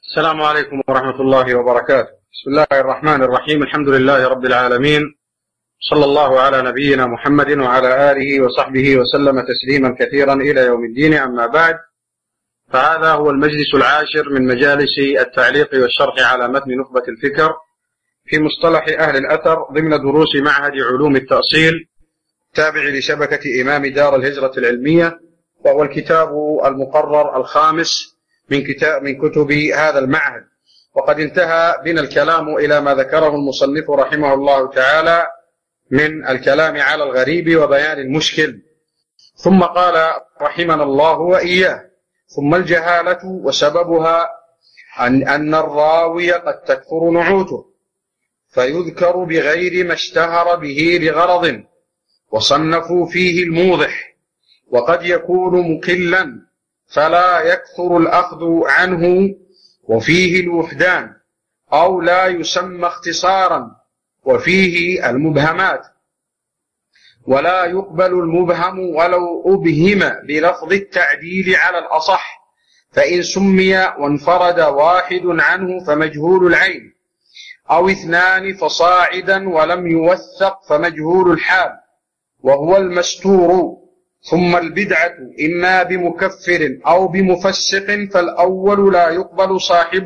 السلام عليكم ورحمة الله وبركاته. بسم الله الرحمن الرحيم. الحمد لله رب العالمين، صلى الله على نبينا محمد وعلى آله وصحبه وسلم تسليما كثيرا إلى يوم الدين. أما بعد، فهذا هو المجلس العاشر من مجالس التعليق والشرح على متن نخبة الفكر في مصطلح أهل الأثر ضمن دروس معهد علوم التأصيل تابع لشبكة إمام دار الهجرة العلمية، وهو الكتاب المقرر الخامس من كتب هذا المعهد. وقد انتهى بنا الكلام إلى ما ذكره المصنف رحمه الله تعالى من الكلام على الغريب وبيان المشكل، ثم قال رحمنا الله وإياه: ثم الجهالة وسببها أن الراوي قد تكثر نعوته فيذكر بغير ما اشتهر به لغرض وصنفوا فيه الموضح، وقد يكون مقلا فلا يكثر الأخذ عنه وفيه الوحدان، أو لا يسمى اختصارا وفيه المبهمات، ولا يقبل المبهم ولو أبهم بلفظ التعديل على الأصح، فإن سمي وانفرد واحد عنه فمجهول العين، أو اثنان فصاعدا ولم يوثق فمجهول الحال وهو المستور. ثم البدعة إما بمكفر أو بمفسق، فالأول لا يقبل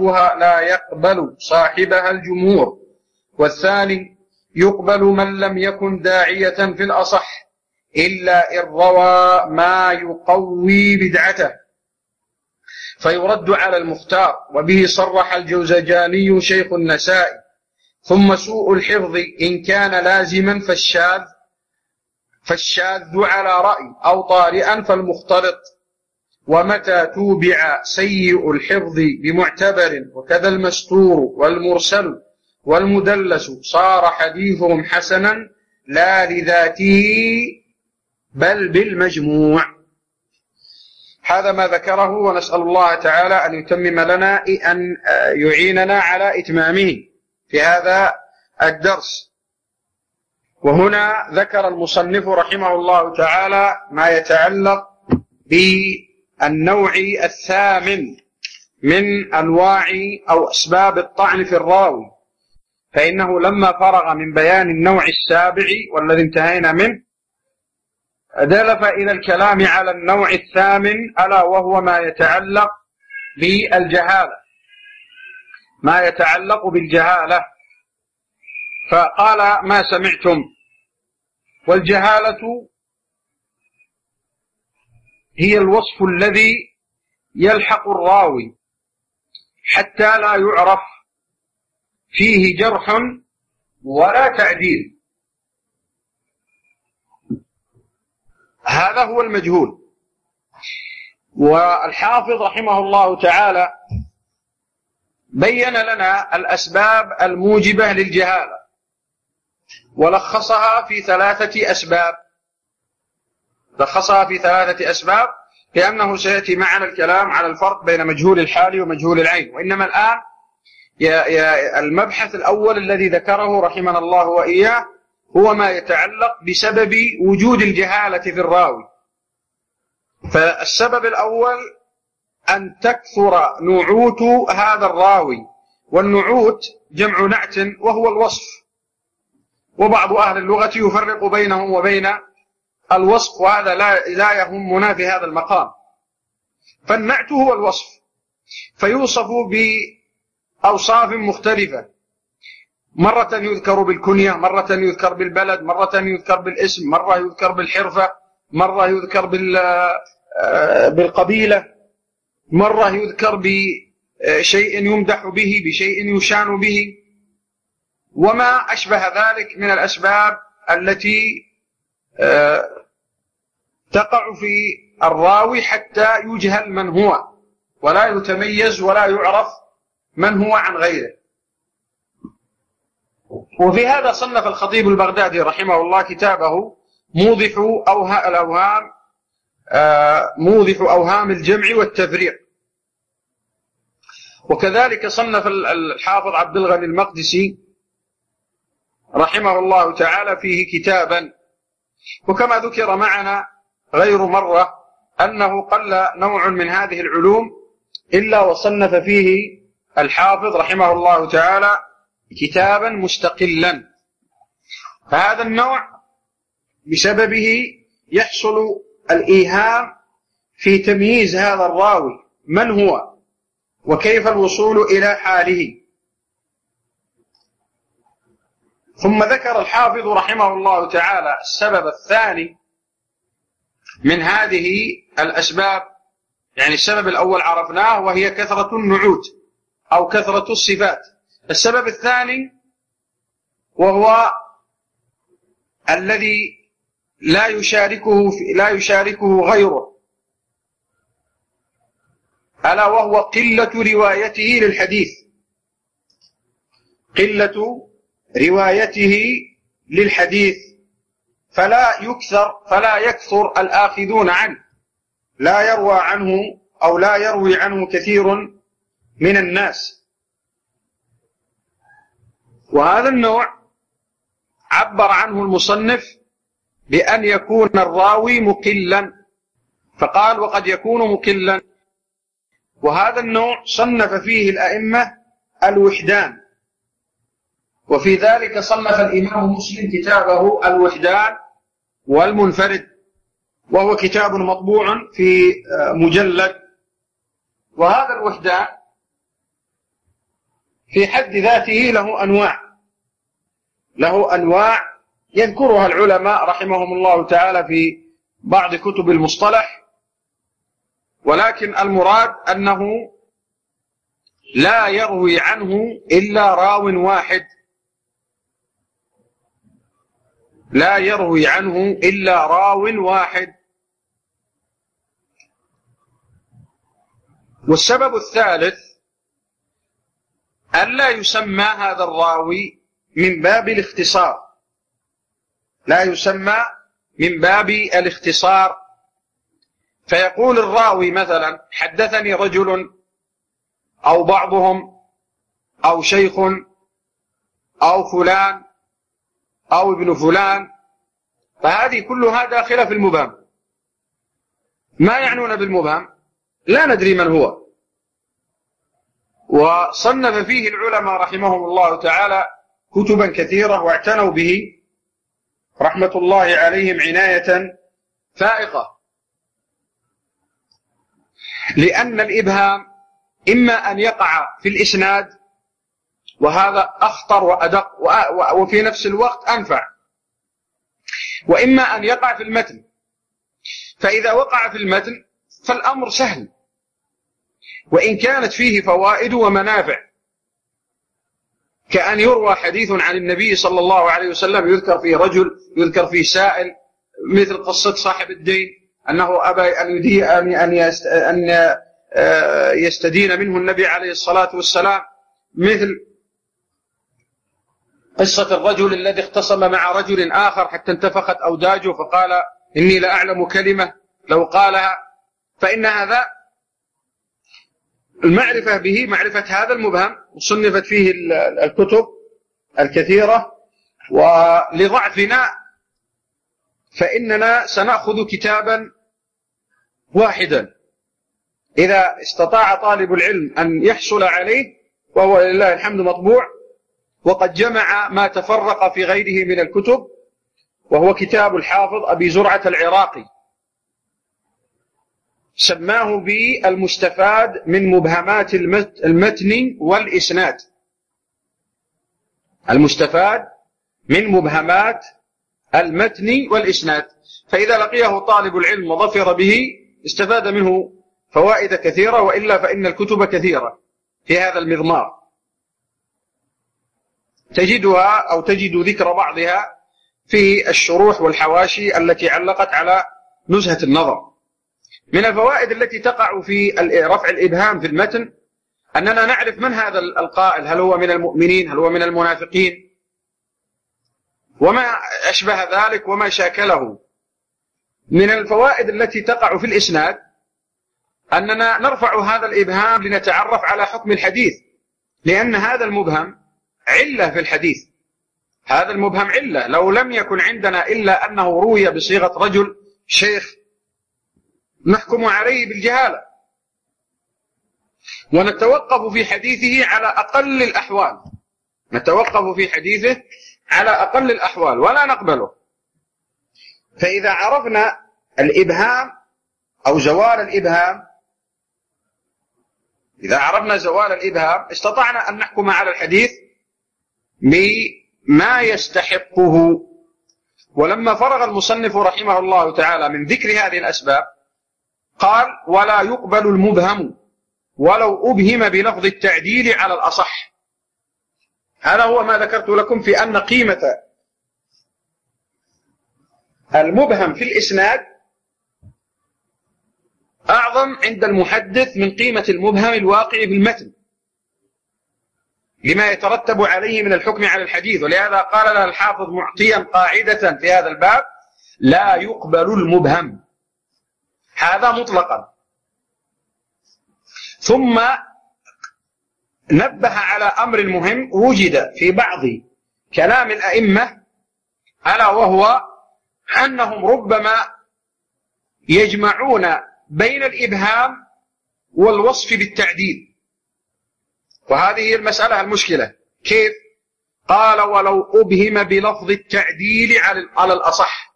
صاحبها الجمهور، والثاني يقبل من لم يكن داعية في الأصح إلا إن روى ما يقوي بدعته فيرد على المختار، وبه صرح الجوزجاني شيخ النسائي. ثم سوء الحفظ إن كان لازما فالشاذ على رأي، أو طارئا فالمختلط. ومتى توبع سيء الحفظ بمعتبر، وكذا المستور والمرسل والمدلس، صار حديثهم حسنا لا لذاته بل بالمجموع. هذا ما ذكره، ونسأل الله تعالى أن يتمم لنا، أن يعيننا على إتمامه في هذا الدرس. وهنا ذكر المصنف رحمه الله تعالى ما يتعلق بالنوع الثامن من أنواع أو أسباب الطعن في الراوي، فإنه لما فرغ من بيان النوع السابع والذي انتهينا منه دلف إلى الكلام على النوع الثامن، ألا وهو ما يتعلق بالجهالة. فقال: ما سمعتم. والجهالة هي الوصف الذي يلحق الراوي حتى لا يعرف فيه جرح ولا تعديل، هذا هو المجهول. والحافظ رحمه الله تعالى بين لنا الأسباب الموجبة للجهالة، ولخصها في ثلاثة أسباب، لأنه سيأتي معنا الكلام على الفرق بين مجهول الحال ومجهول العين. وإنما الآن المبحث الأول الذي ذكره رحمنا الله وإياه هو ما يتعلق بسبب وجود الجهالة في الراوي. فالسبب الأول أن تكثر نعوت هذا الراوي، والنعوت جمع نعت وهو الوصف، وبعض أهل اللغة يفرق بينهم وبين الوصف، وهذا لا يهمنا في هذا المقام. فالنعت هو الوصف، فيوصف بأوصاف مختلفة، مرة يذكر بالكنية، مرة يذكر بالبلد، مرة يذكر بالاسم، مرة يذكر بالحرفة، مرة يذكر بالقبيلة، مرة يذكر بشيء يمدح به، بشيء يشان به، وما أشبه ذلك من الأسباب التي تقع في الراوي حتى يجهل من هو، ولا يتميز ولا يعرف من هو عن غيره. وفي هذا صنف الخطيب البغدادي رحمه الله كتابه موضح أوهام الجمع والتفريق. وكذلك صنف الحافظ عبد الغني المقدسي رحمه الله تعالى فيه كتابا. وكما ذكر معنا غير مرة أنه قل نوع من هذه العلوم إلا وصنف فيه الحافظ رحمه الله تعالى كتابا مستقلا، فهذا النوع بسببه يحصل الإيهام في تمييز هذا الراوي من هو وكيف الوصول إلى حاله. ثم ذكر الحافظ رحمه الله تعالى السبب الثاني من هذه الأسباب، يعني السبب الأول عرفناه وهي كثرة النعوت أو كثرة الصفات. السبب الثاني وهو الذي لا يشاركه غيره، ألا وهو قلة روايته للحديث، قلة روايته للحديث، فلا يكثر الآخذون عنه، لا يروى عنه أو لا يروي عنه كثير من الناس. وهذا النوع عبر عنه المصنف بأن يكون الراوي مقلا، فقال وقد يكون مقلا. وهذا النوع صنف فيه الأئمة الوحدان، وفي ذلك صنف الإمام مسلم كتابه الوحدان والمنفرد، وهو كتاب مطبوع في مجلد. وهذا الوحدان في حد ذاته له أنواع يذكرها العلماء رحمهم الله تعالى في بعض كتب المصطلح، ولكن المراد أنه لا يروي عنه إلا راو واحد، لا يروي عنه إلا راو واحد. والسبب الثالث ألا يسمى هذا الراوي من باب الاختصار، لا يسمى من باب الاختصار، فيقول الراوي مثلا حدثني رجل أو بعضهم أو شيخ أو فلان أو ابن فلان، فهذه كلها داخلة في المبهم. ما يعنون بالمبهم؟ لا ندري من هو. وصنف فيه العلماء رحمهم الله تعالى كتبا كثيرة واعتنوا به رحمة الله عليهم عناية فائقة، لأن الإبهام إما أن يقع في الإسناد، وهذا أخطر وأدق وفي نفس الوقت أنفع، وإما أن يقع في المتن. فإذا وقع في المتن فالأمر سهل، وإن كانت فيه فوائد ومنافع، كأن يروى حديث عن النبي صلى الله عليه وسلم يذكر فيه رجل، يذكر فيه سائل، مثل قصة صاحب الدين أنه أبى أن يستدين منه النبي عليه الصلاة والسلام، مثل قصة الرجل الذي اختصم مع رجل آخر حتى انتفخت أوداجه فقال إني لأعلم كلمة لو قالها. فإن هذا المعرفة به معرفة هذا المبهم، وصنفت فيه الكتب الكثيرة. ولضعفنا فإننا سنأخذ كتابا واحدا إذا استطاع طالب العلم أن يحصل عليه، وهو لله الحمد مطبوع وقد جمع ما تفرق في غيره من الكتب، وهو كتاب الحافظ أبي زرعة العراقي، سماه بالمستفاد من مبهمات المتن والإسناد. المستفاد من مبهمات المتن والإسناد، فإذا لقيه طالب العلم وظفر به استفاد منه فوائد كثيرة، وإلا فإن الكتب كثيرة في هذا المضمار، تجدها أو تجد ذكر بعضها في الشروح والحواشي التي علقت على نزهة النظر. من الفوائد التي تقع في رفع الإبهام في المتن أننا نعرف من هذا القائل، هل هو من المؤمنين، هل هو من المنافقين، وما أشبه ذلك وما شاكله. من الفوائد التي تقع في الإسناد أننا نرفع هذا الإبهام لنتعرف على حكم الحديث، لأن هذا المبهم علة في الحديث، هذا المبهم علة. لو لم يكن عندنا إلا أنه روي بصيغة رجل شيخ نحكم عليه بالجهالة، ونتوقف في حديثه على أقل الأحوال، نتوقف في حديثه على أقل الأحوال ولا نقبله. فإذا عرفنا الإبهام أو زوال الإبهام، إذا عرفنا زوال الإبهام استطعنا أن نحكم على الحديث بما يستحقه. ولما فرغ المصنف رحمه الله تعالى من ذكر هذه الأسباب قال: ولا يقبل المبهم ولو أبهم بلفظ التعديل على الأصح. هذا هو ما ذكرت لكم في أن قيمة المبهم في الإسناد أعظم عند المحدث من قيمة المبهم الواقع في المتن، لما يترتب عليه من الحكم على الحديث. ولهذا قال لها الحافظ معطيا قاعدة في هذا الباب: لا يقبل المبهم، هذا مطلقا. ثم نبه على أمر مهم وجد في بعض كلام الأئمة، ألا وهو أنهم ربما يجمعون بين الإبهام والوصف بالتعديل، وهذه هي المسألة المشكلة. كيف؟ قال: ولو أبهم بلفظ التعديل على الأصح.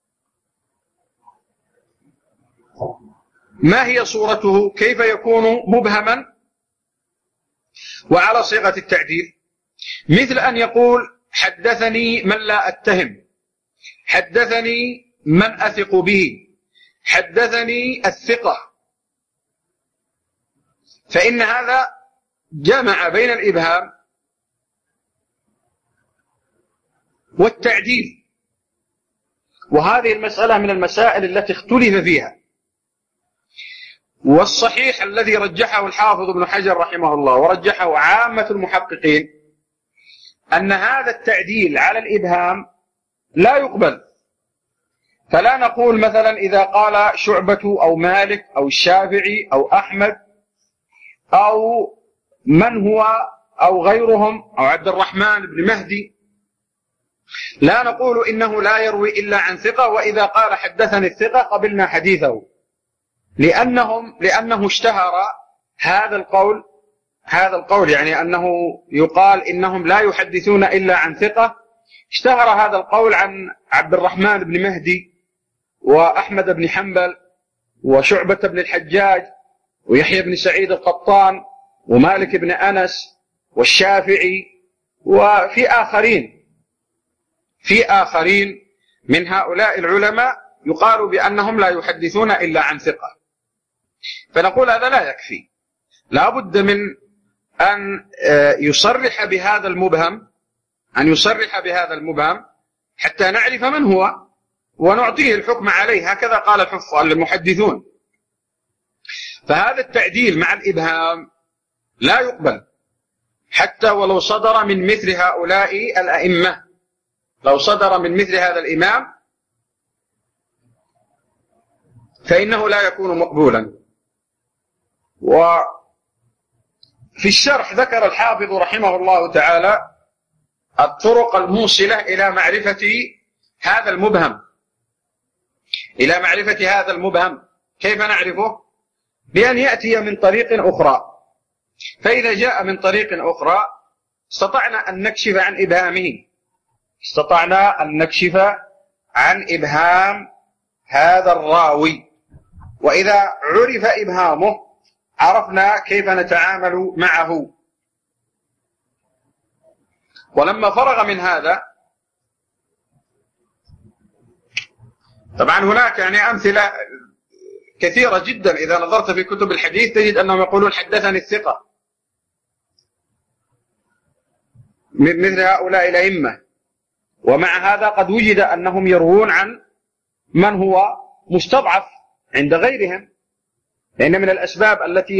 ما هي صورته؟ كيف يكون مبهما وعلى صيغة التعديل؟ مثل أن يقول: حدثني من لا أتهم، حدثني من أثق به، حدثني الثقة. فإن هذا جمع بين الإبهام والتعديل، وهذه المسألة من المسائل التي اختلف فيها. والصحيح الذي رجحه الحافظ ابن حجر رحمه الله ورجحه عامة المحققين أن هذا التعديل على الإبهام لا يقبل. فلا نقول مثلا إذا قال شعبة أو مالك أو الشافعي أو أحمد أو من هو أو غيرهم أو عبد الرحمن بن مهدي، لا نقول إنه لا يروي إلا عن ثقة، وإذا قال حدثني الثقة قبلنا حديثه، لأنه اشتهر هذا القول يعني أنه يقال إنهم لا يحدثون إلا عن ثقة. اشتهر هذا القول عن عبد الرحمن بن مهدي وأحمد بن حنبل وشعبة بن الحجاج ويحيى بن سعيد القطان ومالك بن أنس والشافعي، وفي آخرين من هؤلاء العلماء يقال بأنهم لا يحدثون إلا عن ثقة. فنقول هذا لا يكفي، لا بد من أن يصرح بهذا المبهم حتى نعرف من هو ونعطيه الحكم عليه. هكذا قال المحدثون. فهذا التعديل مع الإبهام لا يقبل حتى ولو صدر من مثل هؤلاء الأئمة. لو صدر من مثل هذا الإمام فإنه لا يكون مقبولا. وفي الشرح ذكر الحافظ رحمه الله تعالى الطرق الموصلة إلى معرفة هذا المبهم. كيف نعرفه؟ بأن يأتي من طريق أخرى. فإذا جاء من طريق أخرى استطعنا أن نكشف عن إبهام هذا الراوي. وإذا عرف إبهامه عرفنا كيف نتعامل معه. ولما فرغ من هذا، طبعا هناك أمثلة كثيرة جدا. إذا نظرت في كتب الحديث تجد أنهم يقولون حدثني الثقة، مثل هؤلاء الأئمة. ومع هذا قد وجد أنهم يروون عن من هو مستضعف عند غيرهم، لأن من الأسباب التي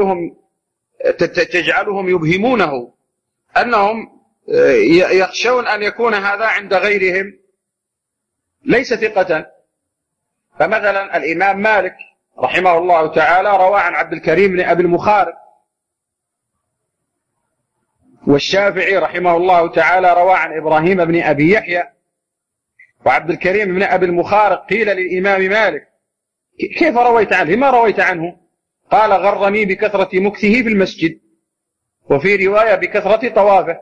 تجعلهم يبهمونه أنهم يخشون أن يكون هذا عند غيرهم ليس ثقة. فمثلا الإمام مالك رحمه الله تعالى روى عن عبد الكريم بن أبي المخارق، والشافعي رحمه الله تعالى روى عن إبراهيم بن أبي يحيى، وعبد الكريم بن أبي المخارق قيل للإمام مالك: كيف رويت عنه؟ ما رويت عنه؟ قال غرني بكثرة مكثه في المسجد، وفي رواية بكثرة طوافه.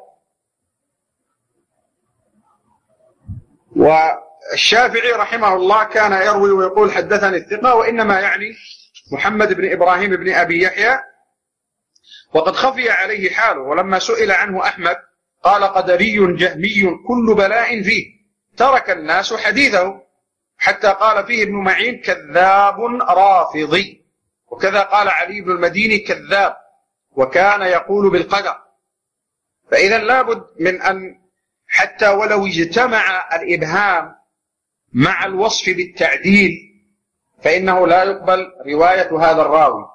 والشافعي رحمه الله كان يروي ويقول حدثني الثقة، وإنما يعني محمد بن إبراهيم بن أبي يحيى، وقد خفي عليه حاله. ولما سئل عنه أحمد قال قدري جهمي كل بلاء فيه، ترك الناس حديثه، حتى قال فيه ابن معين كذاب رافضي. وكذا قال علي بن المديني كذاب، وكان يقول بالقدر. فإذا لابد من أن حتى ولو اجتمع الإبهام مع الوصف بالتعديل فإنه لا يقبل رواية هذا الراوي.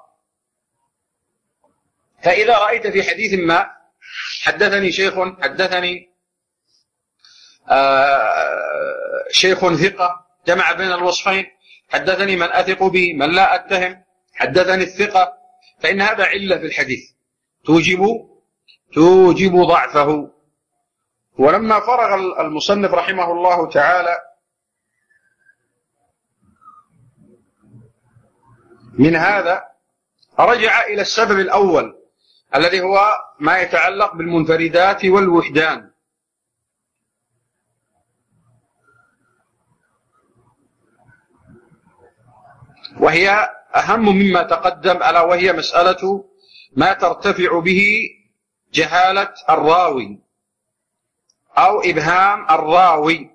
فإذا رأيت في حديث ما حدثني شيخ ثقة جمع بين الوصفين، حدثني من أثق به من لا أتهم، حدثني الثقة، فإن هذا علة في الحديث توجب ضعفه. ولما فرغ المصنف رحمه الله تعالى من هذا رجع إلى السبب الأول الذي هو ما يتعلق بالمنفردات والوحدان. وهي أهم مما تقدم، ألا وهي مسألة ما ترتفع به جهالة الراوي أو إبهام الراوي.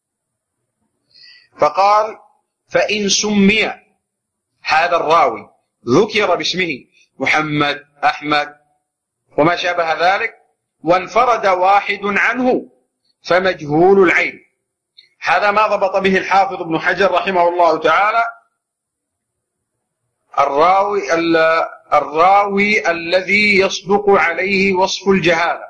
فقال فإن سمي هذا الراوي ذكر باسمه محمد أحمد وما شابه ذلك وانفرد واحد عنه فمجهول العين. هذا ما ضبط به الحافظ ابن حجر رحمه الله تعالى الراوي الذي يصدق عليه وصف الجهالة.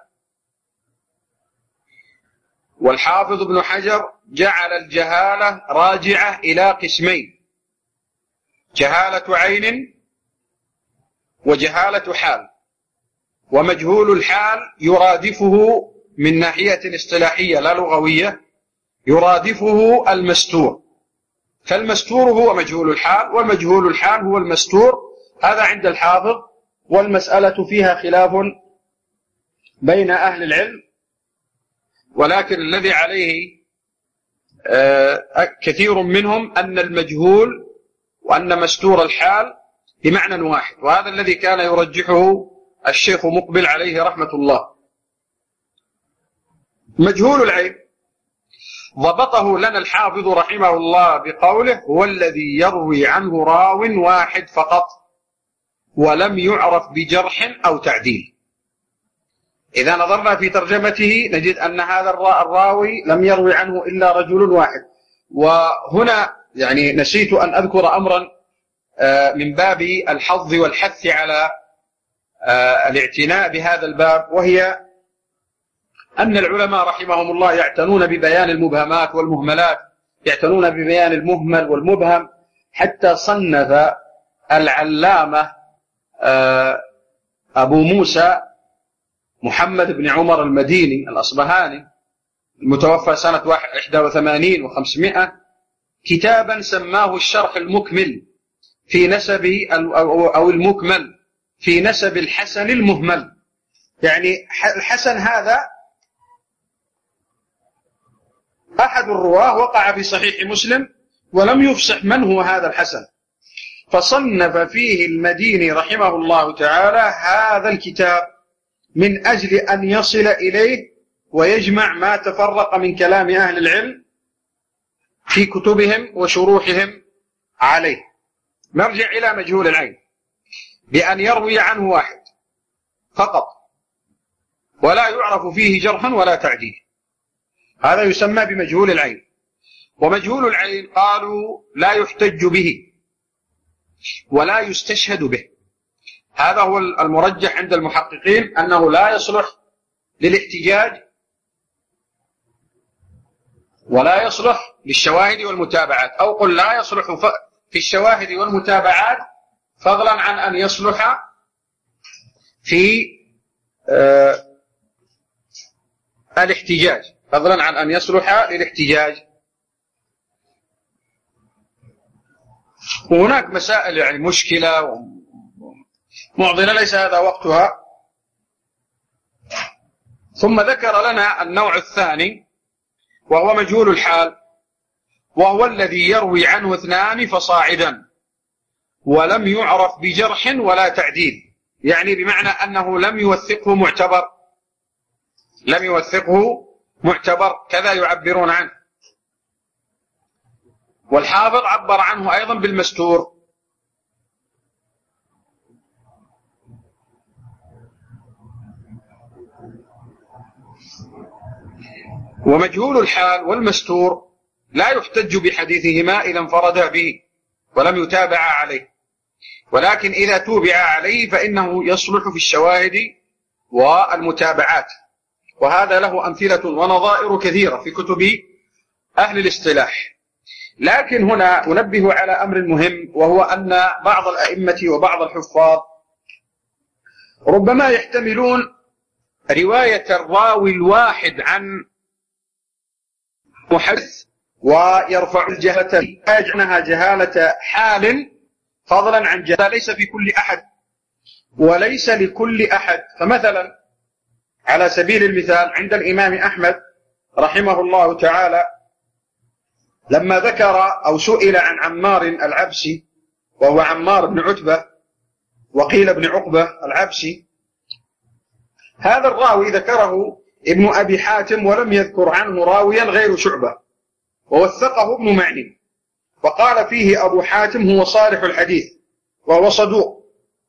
والحافظ ابن حجر جعل الجهالة راجعة إلى قسمين: جهالة عين وجهالة حال. ومجهول الحال يرادفه من ناحية اصطلاحية لا لغوية، يرادفه المستور، فالمستور هو مجهول الحال، والمجهول الحال هو المستور. هذا عند الحافظ، والمسألة فيها خلاف بين أهل العلم، ولكن الذي عليه كثير منهم أن المجهول وأن مستور الحال بمعنى واحد، وهذا الذي كان يرجحه الشيخ مقبل عليه رحمة الله. مجهول العين ضبطه لنا الحافظ رحمه الله بقوله هو الذي يروي عنه راو واحد فقط ولم يعرف بجرح أو تعديل. إذا نظرنا في ترجمته نجد أن هذا الراوي لم يروي عنه إلا رجل واحد. وهنا يعني نسيت أن أذكر أمرا من باب الحظ والحث على الاعتناء بهذا الباب، وهي أن العلماء رحمهم الله يعتنون ببيان المبهمات والمهملات، يعتنون ببيان المهمل والمبهم، حتى صنف العلامة أبو موسى محمد بن عمر المديني الأصبهاني المتوفى سنة 81 و500 كتابا سماه الشرح المكمل في نسب أو المكمل في نسب الحسن المهمل. يعني الحسن هذا أحد الرواه وقع في صحيح مسلم ولم يفصح من هو هذا الحسن، فصنف فيه المديني رحمه الله تعالى هذا الكتاب من أجل أن يصل إليه ويجمع ما تفرق من كلام أهل العلم في كتبهم وشروحهم عليه. نرجع إلى مجهول العين بأن يروي عنه واحد فقط ولا يعرف فيه جرحا ولا تعديل، هذا يسمى بمجهول العين. ومجهول العين قالوا لا يحتج به ولا يستشهد به. هذا هو المرجح عند المحققين، أنه لا يصلح للاحتجاج ولا يصلح للشواهد والمتابعات، أو قل لا يصلح في الشواهد والمتابعات فضلا عن أن يصلح في الاحتجاج، فضلا عن أن يصلح للاحتجاج. وهناك مسائل يعني مشكلة معضلة ليس هذا وقتها. ثم ذكر لنا النوع الثاني وهو مجهول الحال، وهو الذي يروي عنه اثنان فصاعدا ولم يعرف بجرح ولا تعديل، يعني بمعنى أنه لم يوثقه معتبر كذا يعبرون عنه. والحافظ عبر عنه أيضا بالمستور. ومجهول الحال والمستور لا يحتج بحديثهما إذا انفردا به ولم يتابع عليه، ولكن إذا توبع عليه فإنه يصلح في الشواهد والمتابعات، وهذا له أمثلة ونظائر كثيرة في كتب أهل الاصطلاح. لكن هنا أنبه على أمر مهم، وهو أن بعض الأئمة وبعض الحفاظ ربما يحتملون رواية الراوي الواحد عن محدث ويرفع الجهالة يجعلها جهالة حال فضلا عن جهالة ليس في كل أحد وليس لكل أحد. فمثلا على سبيل المثال عند الإمام أحمد رحمه الله تعالى لما ذكر أو سئل عن عمار العبسي، وهو عمار بن عتبة وقيل ابن عقبة العبسي، هذا الراوي ذكره ابن أبي حاتم ولم يذكر عنه راويا غير شعبة، ووثقه ابن معين وقال فيه أبو حاتم هو صالح الحديث وهو صدوق،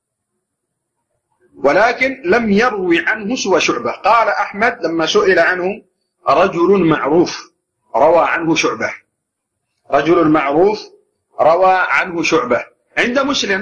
ولكن لم يروي عنه سوى شعبة. قال أحمد لما سئل عنه رجل معروف روى عنه شعبة، رجل معروف روى عنه شعبة. عند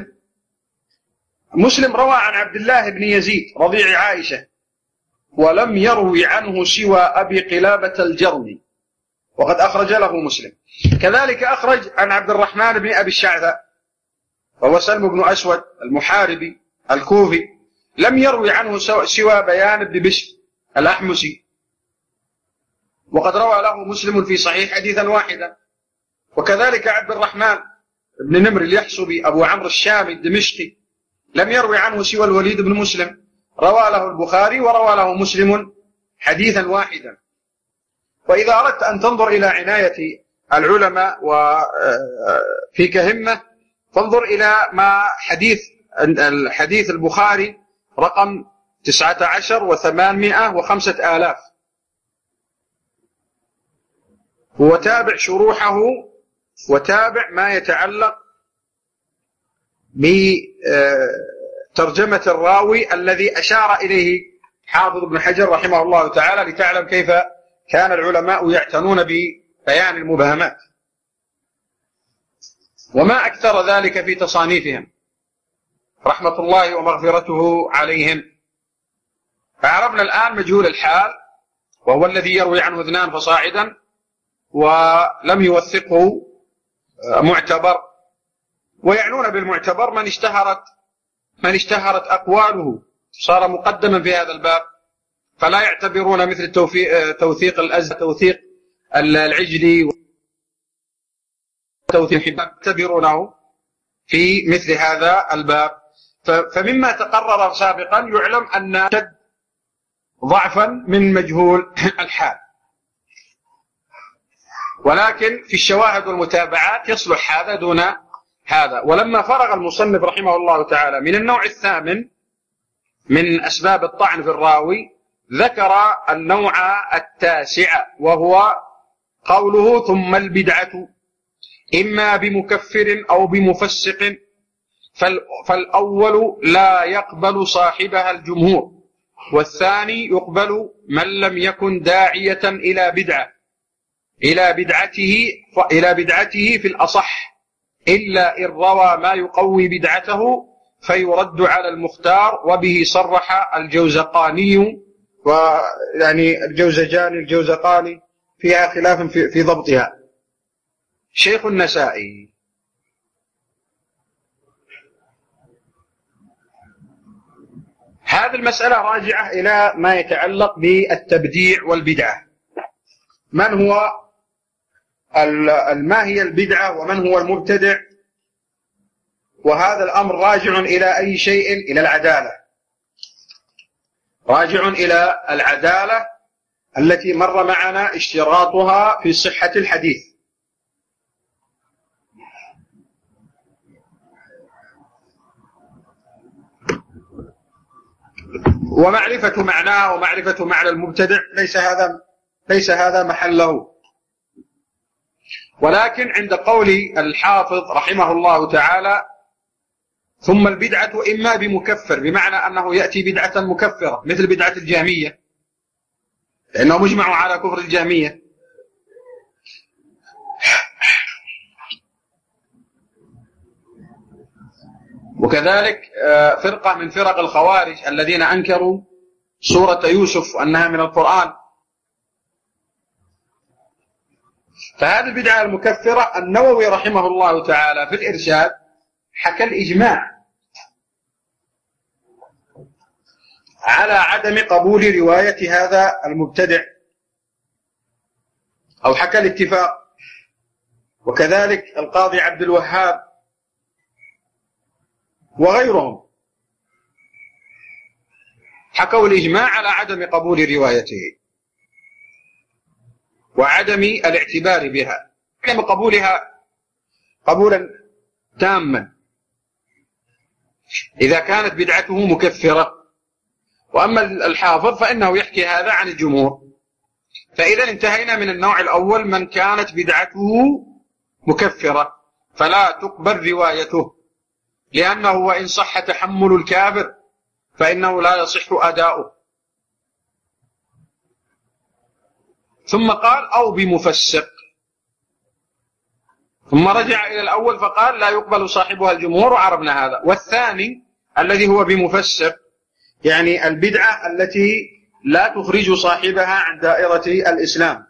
مسلم روى عن عبد الله بن يزيد رضيع عائشة ولم يروي عنه سوى أبي قلابة الجرمي، وقد أخرج له مسلم. كذلك أخرج عن عبد الرحمن بن أبي الشعثاء وهو سلم بن أسود المحاربي الكوفي، لم يروي عنه سوى بيان بن بشر الأحمسي، وقد روى له مسلم في صحيح حديثا واحدا. وكذلك عبد الرحمن بن نمر اليحسبي أبو عمرو الشامي الدمشقي لم يروي عنه سوى الوليد بن مسلم، روى له البخاري وروى له مسلم حديثا واحدا. وإذا أردت أن تنظر إلى عناية العلماء وفي كهمة فانظر إلى ما الحديث البخاري رقم 19,805 وتابع شروحه وتابع ما يتعلق بترجمة الراوي الذي أشار إليه حافظ ابن حجر رحمه الله تعالى، لتعلم كيف كان العلماء يعتنون ببيان المبهمات، وما أكثر ذلك في تصانيفهم رحمة الله ومغفرته عليهم. فعرفنا الآن مجهول الحال وهو الذي يروي عنه اثنان فصاعدا ولم يوثقه معتبر، ويعنون بالمعتبر من اشتهرت أقواله صار مقدما في هذا الباب، فلا يعتبرون مثل توثيق توثيق العجلي وتوثيق حبان، يعتبرونه في مثل هذا الباب. فمما تقرر سابقا يعلم أن شد ضعفا من مجهول الحال، ولكن في الشواهد والمتابعات يصلح هذا دون هذا. ولما فرغ المصنف رحمه الله تعالى من النوع الثامن من أسباب الطعن في الراوي، ذكر النوع التاسع وهو قوله ثم البدعة إما بمكفر أو بمفسق، فالأول لا يقبل صاحبها الجمهور، والثاني يقبل من لم يكن داعية إلى بدعته في الأصح، إلا إن روى ما يقوي بدعته فيرد على المختار. وبه صرح الجوزقاني، ويعني الجوزقاني فيها خلاف في ضبطها. شيخ النسائي هذه المسألة راجعة إلى ما يتعلق بالتبديع والبدعة. ما هي البدعة ومن هو المبتدع وهذا الأمر راجع إلى أي شيء؟ إلى العدالة، راجع إلى العدالة التي مر معنا اشتراطها في صحة الحديث. ومعرفة معناه ومعرفة معنى المبتدع ليس هذا محله. ولكن عند قول الحافظ رحمه الله تعالى ثم البدعة إما بمكفر، بمعنى أنه يأتي بدعة مكفرة مثل بدعة الجهمية، لأنه مجمع على كفر الجهمية، وكذلك فرقة من فرق الخوارج الذين أنكروا سورة يوسف أنها من القرآن. فهذه البدعة المكفرة النووي رحمه الله تعالى في الإرشاد حكى الإجماع على عدم قبول رواية هذا المبتدع، أو حكى الاتفاق. وكذلك القاضي عبد الوهاب وغيرهم حكوا الإجماع على عدم قبول روايته وعدم الاعتبار بها، عدم قبولها قبولا تاما إذا كانت بدعته مكفرة. وأما الحافظ فإنه يحكي هذا عن الجمهور. فإذا انتهينا من النوع الأول، من كانت بدعته مكفرة فلا تقبل روايته، لأنه وإن صح تحمل الكافر فإنه لا يصح أداؤه. ثم قال أو بمفسق، ثم رجع إلى الأول فقال لا يقبل صاحبها الجمهور، وعرفنا هذا. والثاني الذي هو بمفسق يعني البدعة التي لا تخرج صاحبها عن دائرة الإسلام،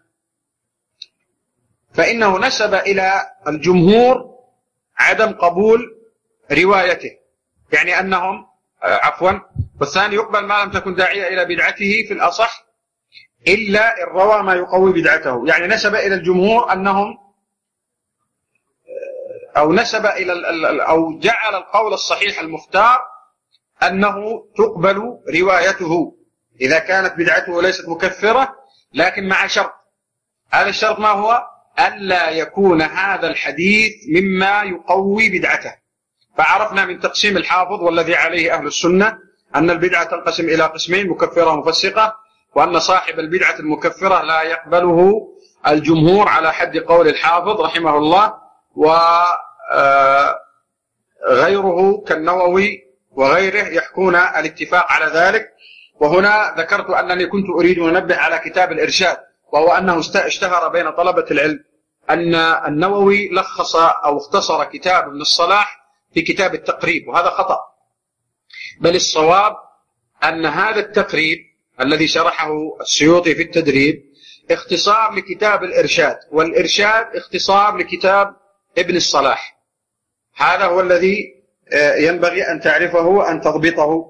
فإنه نسب إلى الجمهور عدم قبول روايته، يعني أنهم والثاني يقبل ما لم تكن داعية إلى بدعته في الأصح إلا إن روى ما يقوي بدعته. يعني نسب إلى الجمهور أنهم، أو نسب إلى أو جعل القول الصحيح المختار أنه تقبل روايته إذا كانت بدعته ليست مكفرة، لكن مع شرط. هذا الشرط ما هو؟ ألا يكون هذا الحديث مما يقوي بدعته. فعرفنا من تقسيم الحافظ والذي عليه أهل السنة أن البدعة تنقسم إلى قسمين: مكفرة ومفسقة، وأن صاحب البدعة المكفرة لا يقبله الجمهور على حد قول الحافظ رحمه الله، وغيره كالنووي وغيره يحكون الاتفاق على ذلك. وهنا ذكرت أنني كنت أريد أن أنبه على كتاب الإرشاد، وهو أنه اشتهر بين طلبة العلم أن النووي لخص أو اختصر كتاب ابن الصلاح في كتاب التقريب، وهذا خطأ. بل الصواب أن هذا التقريب الذي شرحه السيوطي في التدريب اختصار لكتاب الإرشاد، والإرشاد اختصار لكتاب ابن الصلاح. هذا هو الذي ينبغي أن تعرفه وأن تضبطه.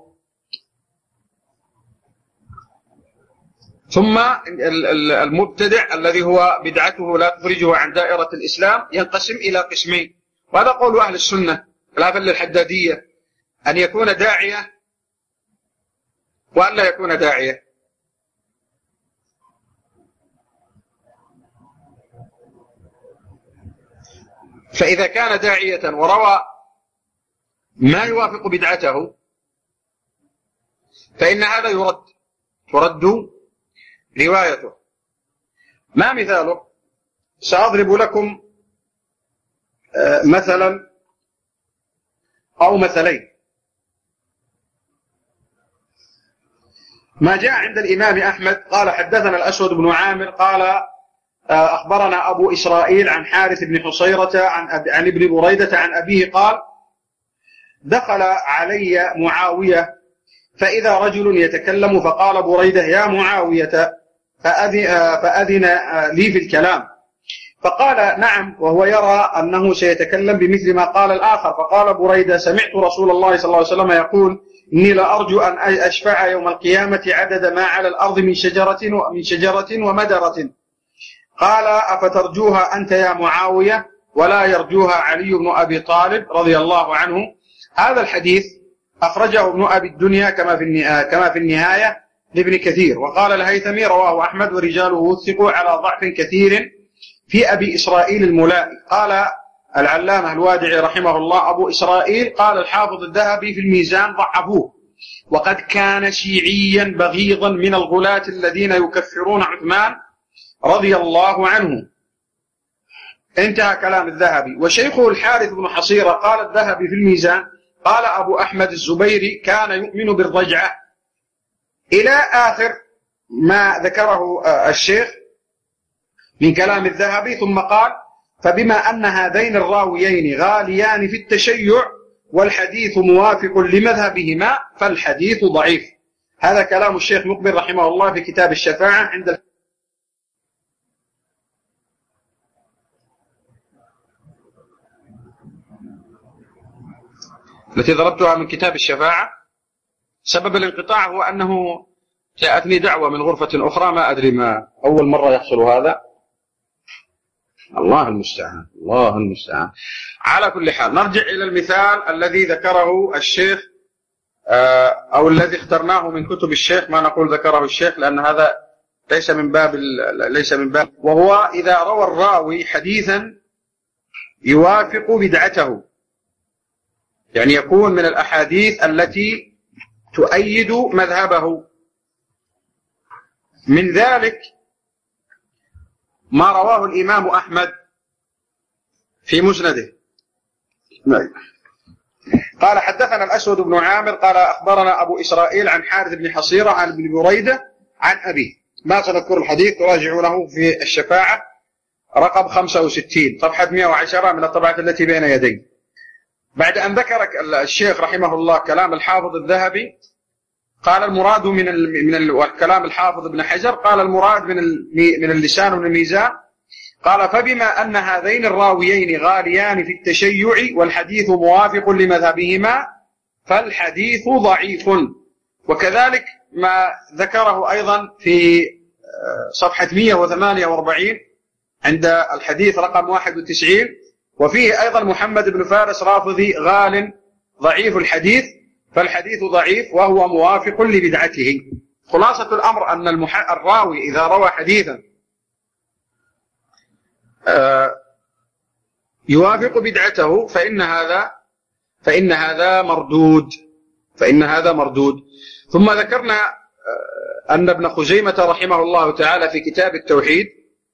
ثم المبتدع الذي هو بدعته لا تخرجه عن دائرة الإسلام ينقسم إلى قسمين، وهذا قول أهل السنة خلافا للحدادية، أن يكون داعية وأن لا يكون داعية. فإذا كان داعية وروى ما يوافق بدعته فإن هذا ترد روايته. ما مثاله؟ سأضرب لكم مثلا أو مثلين. ما جاء عند الإمام أحمد قال حدثنا الأسود بن عامر قال أخبرنا أبو إسرائيل عن حارث بن حصيرة عن ابن بريدة عن أبيه قال دخل علي معاوية فإذا رجل يتكلم فقال بريدة يا معاوية فأذن لي في الكلام، فقال نعم، وهو يرى أنه سيتكلم بمثل ما قال الآخر. فقال بريدة سمعت رسول الله صلى الله عليه وسلم يقول إني لأرجو أن أشفع يوم القيامة عدد ما على الأرض من شجرة ومدرة. قال أفترجوها أنت يا معاوية؟ ولا يرجوها علي بن أبي طالب رضي الله عنه. هذا الحديث أخرجه ابن أبي الدنيا كما في النهاية لابن كثير. وقال الهيثمي رواه أحمد ورجاله وثقوا على ضعف كثير في أبي إسرائيل الملائي. قال العلامة الوادعي رحمه الله أبو إسرائيل، قال الحافظ الذهبي في الميزان ضعفوه، وقد كان شيعيا بغيضا من الغلاة الذين يكفرون عثمان رضي الله عنه. انتهى كلام الذهبي. وشيخه الحارث بن حصيرة قال الذهبي في الميزان، قال أبو أحمد الزبيري كان يؤمن بالرجعة، إلى آخر ما ذكره الشيخ من كلام الذهبي. ثم قال فبما أن هذين الراويين غاليان في التشيع والحديث موافق لمذهبهما فالحديث ضعيف. هذا كلام الشيخ مقبل رحمه الله في كتاب الشفاعة عند التي ضربتها من كتاب الشفاعة. سبب الانقطاع هو أنه جاءتني دعوة من غرفة أخرى، ما أدري ما أول مرة يحصل هذا، الله المستعان الله المستعان. على كل حال نرجع إلى المثال الذي ذكره الشيخ أو الذي اخترناه من كتب الشيخ، ما نقول ذكره الشيخ لأن هذا ليس من باب، وهو إذا روى الراوي حديثا يوافق بدعته، يعني يكون من الأحاديث التي تؤيد مذهبه. من ذلك ما رواه الإمام أحمد في مسنده، قال حدثنا الأسود بن عامر قال أخبرنا أبو إسرائيل عن حارث بن حصيرة عن ابن بريدة عن أبيه. ما سنذكر الحديث، تراجعونه في الشفاعة رقم 65 صفحة 110 من الطبعة التي بين يدي. بعد أن ذكر الشيخ رحمه الله كلام الحافظ الذهبي، قال المراد من كلام الحافظ ابن حجر، قال المراد من اللسان ومن الميزان، قال فبما أن هذين الراويين غاليان في التشيع والحديث موافق لمذهبهما فالحديث ضعيف. وكذلك ما ذكره أيضا في صفحة 148 عند الحديث رقم 91، وفيه أيضا محمد بن فارس رافضي غال ضعيف الحديث فالحديث ضعيف وهو موافق لبدعته. خلاصة الأمر أن الراوي إذا روى حديثا يوافق بدعته فإن هذا مردود. ثم ذكرنا أن ابن خزيمة رحمه الله تعالى في كتاب التوحيد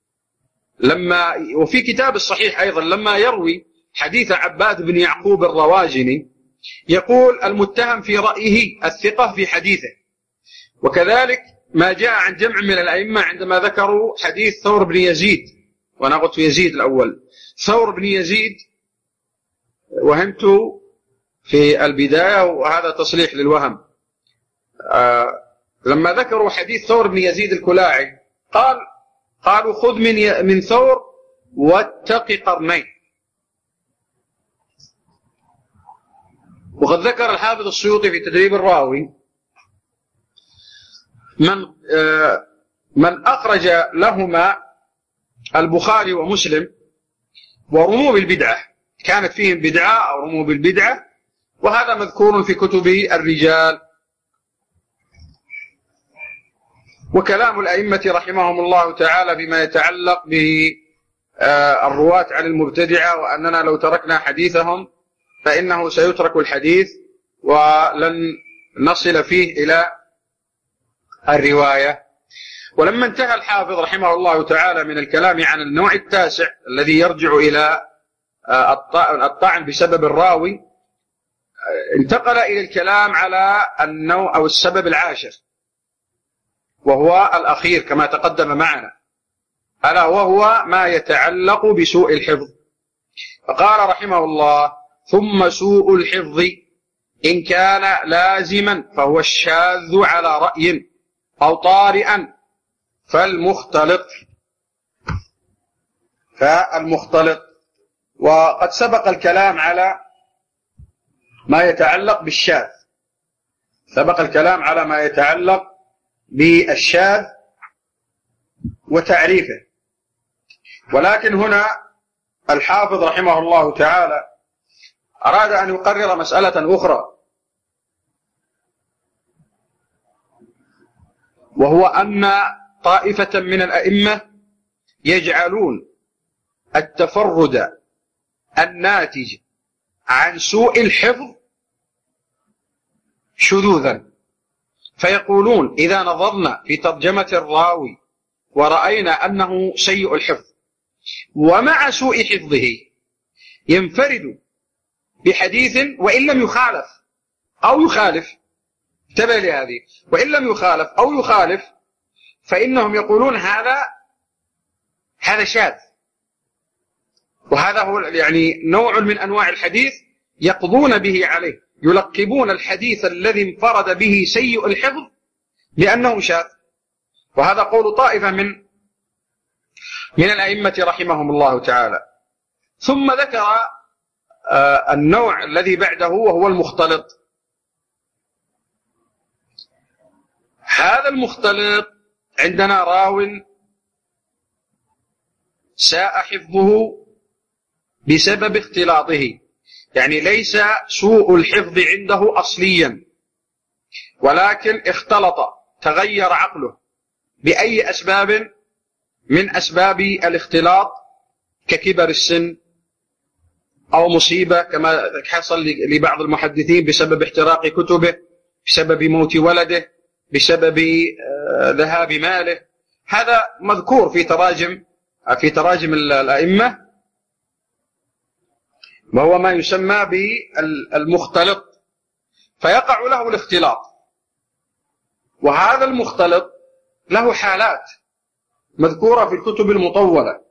وفي كتاب الصحيح أيضا لما يروي حديث عباد بن يعقوب الرواجني يقول المتهم في رأيه الثقة في حديثه. وكذلك ما جاء عن جمع من الأئمة عندما ذكروا حديث ثور بن يزيد، وأنا قلت يزيد الأول، ثور بن يزيد وهمت في البداية وهذا تصليح للوهم. لما ذكروا حديث ثور بن يزيد الكلاعي قالوا خذ من ثور واتق قرنين. وقد ذكر الحافظ السيوطي في تدريب الراوي من أخرج لهما البخاري ومسلم ورموا بالبدعة، كانت فيهم بدعة أو رموا بالبدعة، وهذا مذكور في كتب الرجال. وكلام الأئمة رحمهم الله تعالى بما يتعلق بالرواة عن المبتدعة، وأننا لو تركنا حديثهم فإنه سيترك الحديث ولن نصل فيه إلى الرواية. ولما انتهى الحافظ رحمه الله تعالى من الكلام عن النوع التاسع الذي يرجع إلى الطعن بسبب الراوي، انتقل إلى الكلام على النوع أو السبب العاشر، وهو الأخير كما تقدم معنا، ألا وهو ما يتعلق بسوء الحفظ. فقال رحمه الله ثم سوء الحفظ إن كان لازما فهو الشاذ على رأي أو طارئا فالمختلط. وقد سبق الكلام على ما يتعلق بالشاذ، سبق الكلام على ما يتعلق بالشاذ وتعريفه. ولكن هنا الحافظ رحمه الله تعالى أراد أن يقرر مسألة أخرى، وهو أن طائفة من الأئمة يجعلون التفرد الناتج عن سوء الحفظ شذوذا، فيقولون إذا نظرنا في ترجمة الراوي ورأينا أنه سيء الحفظ ومع سوء حفظه ينفرد بحديث وإن لم يخالف أو يخالف، انتبه لهذه، وإن لم يخالف أو يخالف، فإنهم يقولون هذا شاذ، وهذا هو يعني نوع من أنواع الحديث يقضون به عليه، يلقبون الحديث الذي انفرد به سيء الحفظ لأنه شاذ. وهذا قول طائفة من الأئمة رحمهم الله تعالى. ثم ذكر النوع الذي بعده وهو المختلط. هذا المختلط عندنا راو ساء حفظه بسبب اختلاطه، يعني ليس سوء الحفظ عنده أصليا، ولكن اختلط، تغير عقله بأي أسباب من أسباب الاختلاط، ككبر السن أو مصيبة كما حصل لبعض المحدثين بسبب احتراق كتبه، بسبب موت ولده، بسبب ذهاب ماله. هذا مذكور في تراجم الأئمة، وهو ما يسمى بالمختلط، فيقع له الاختلاط. وهذا المختلط له حالات مذكورة في الكتب المطولة.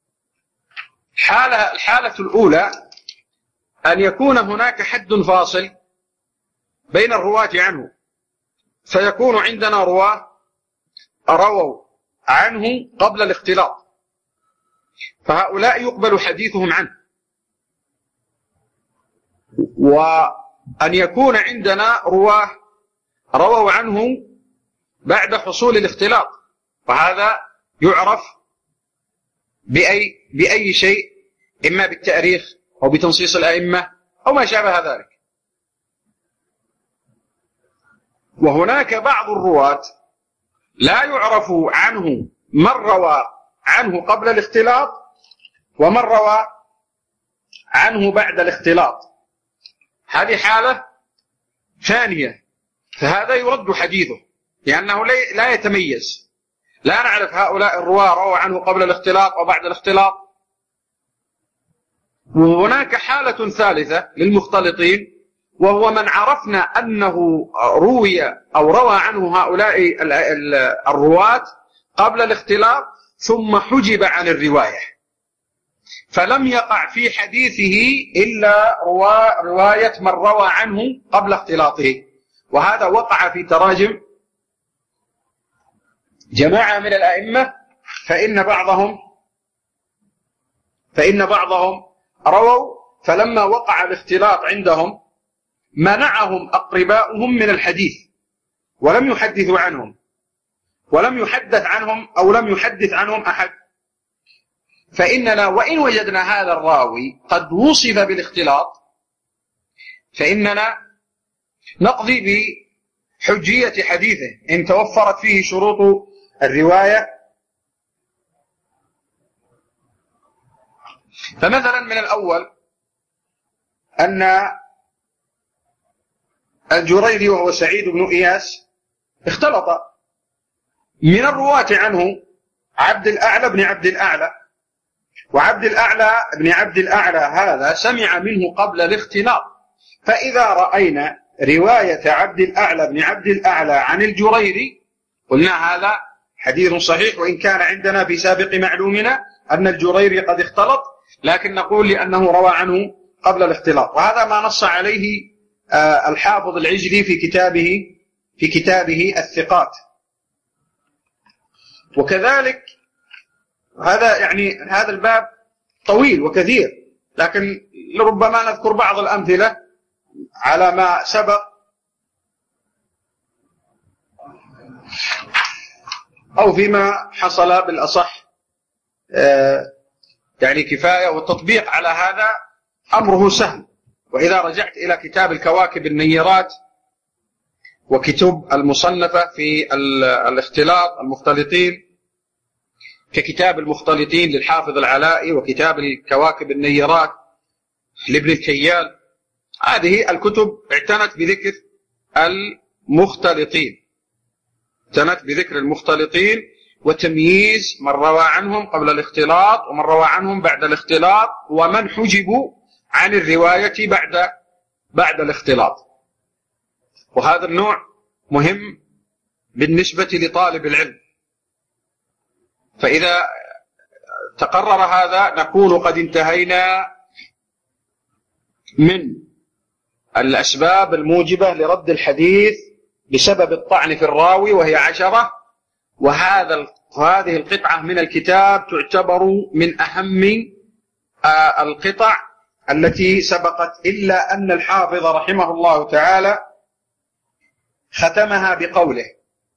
الحالة الأولى أن يكون هناك حد فاصل بين الرواة عنه، فيكون عندنا رواة رووا عنه قبل الاختلاط، فهؤلاء يقبل حديثهم عنه. وأن يكون عندنا رواة رووا عنه بعد حصول الاختلاط، وهذا يعرف بأي شيء، إما بالتأريخ أو بتنصيص الأئمة أو ما شابه ذلك. وهناك بعض الرواة لا يعرف عنه من روى عنه قبل الاختلاط ومن روى عنه بعد الاختلاط، هذه حالة ثانية، فهذا يرد حديثه لأنه لا يتميز، لا نعرف هؤلاء الرواة رووا عنه قبل الاختلاط أو بعد الاختلاط. وهناك حالة ثالثة للمختلطين، وهو من عرفنا أنه روي أو روى عنه هؤلاء الرواة قبل الاختلاط ثم حجب عن الرواية، فلم يقع في حديثه إلا رواية من روى عنه قبل اختلاطه. وهذا وقع في تراجم جماعة من الأئمة، فإن بعضهم رووا فلما وقع الاختلاط عندهم منعهم أقرباؤهم من الحديث ولم يحدثوا عنهم، ولم يحدث عنهم أو لم يحدث عنهم أحد. فإننا وإن وجدنا هذا الراوي قد وصف بالاختلاط فإننا نقضي بحجية حديثه إن توفرت فيه شروط الرواية. فمثلا من الأول أن الجريري وهو سعيد بن إياس اختلط، من الرواة عنه عبد الأعلى بن عبد الأعلى، وعبد الأعلى بن عبد الأعلى هذا سمع منه قبل الاختلاط، فإذا رأينا رواية عبد الأعلى بن عبد الأعلى عن الجريري قلنا هذا حديث صحيح، وإن كان عندنا في سابق معلومنا أن الجريري قد اختلط، لكن نقول لأنه روى عنه قبل الاختلاط. وهذا ما نص عليه الحافظ العجلي في كتابه الثقات. وكذلك هذا الباب طويل وكثير، لكن لربما نذكر بعض الأمثلة على ما سبق أو فيما حصل بالأصح يعني كفاية، والتطبيق على هذا أمره سهل. وإذا رجعت إلى كتاب الكواكب النيرات وكتب المصنفة في الاختلاط المختلطين ككتاب المختلطين للحافظ العلائي وكتاب الكواكب النيرات لابن الكيال، هذه الكتب اعتنت بذكر المختلطين، اعتنت بذكر المختلطين وتمييز من روى عنهم قبل الاختلاط ومن روى عنهم بعد الاختلاط ومن حجبوا عن الرواية بعد الاختلاط. وهذا النوع مهم بالنسبة لطالب العلم. فإذا تقرر هذا نكون قد انتهينا من الأسباب الموجبة لرد الحديث بسبب الطعن في الراوي، وهي 10. وهذه القطعة من الكتاب تعتبر من أهم القطع التي سبقت، إلا أن الحافظ رحمه الله تعالى ختمها بقوله: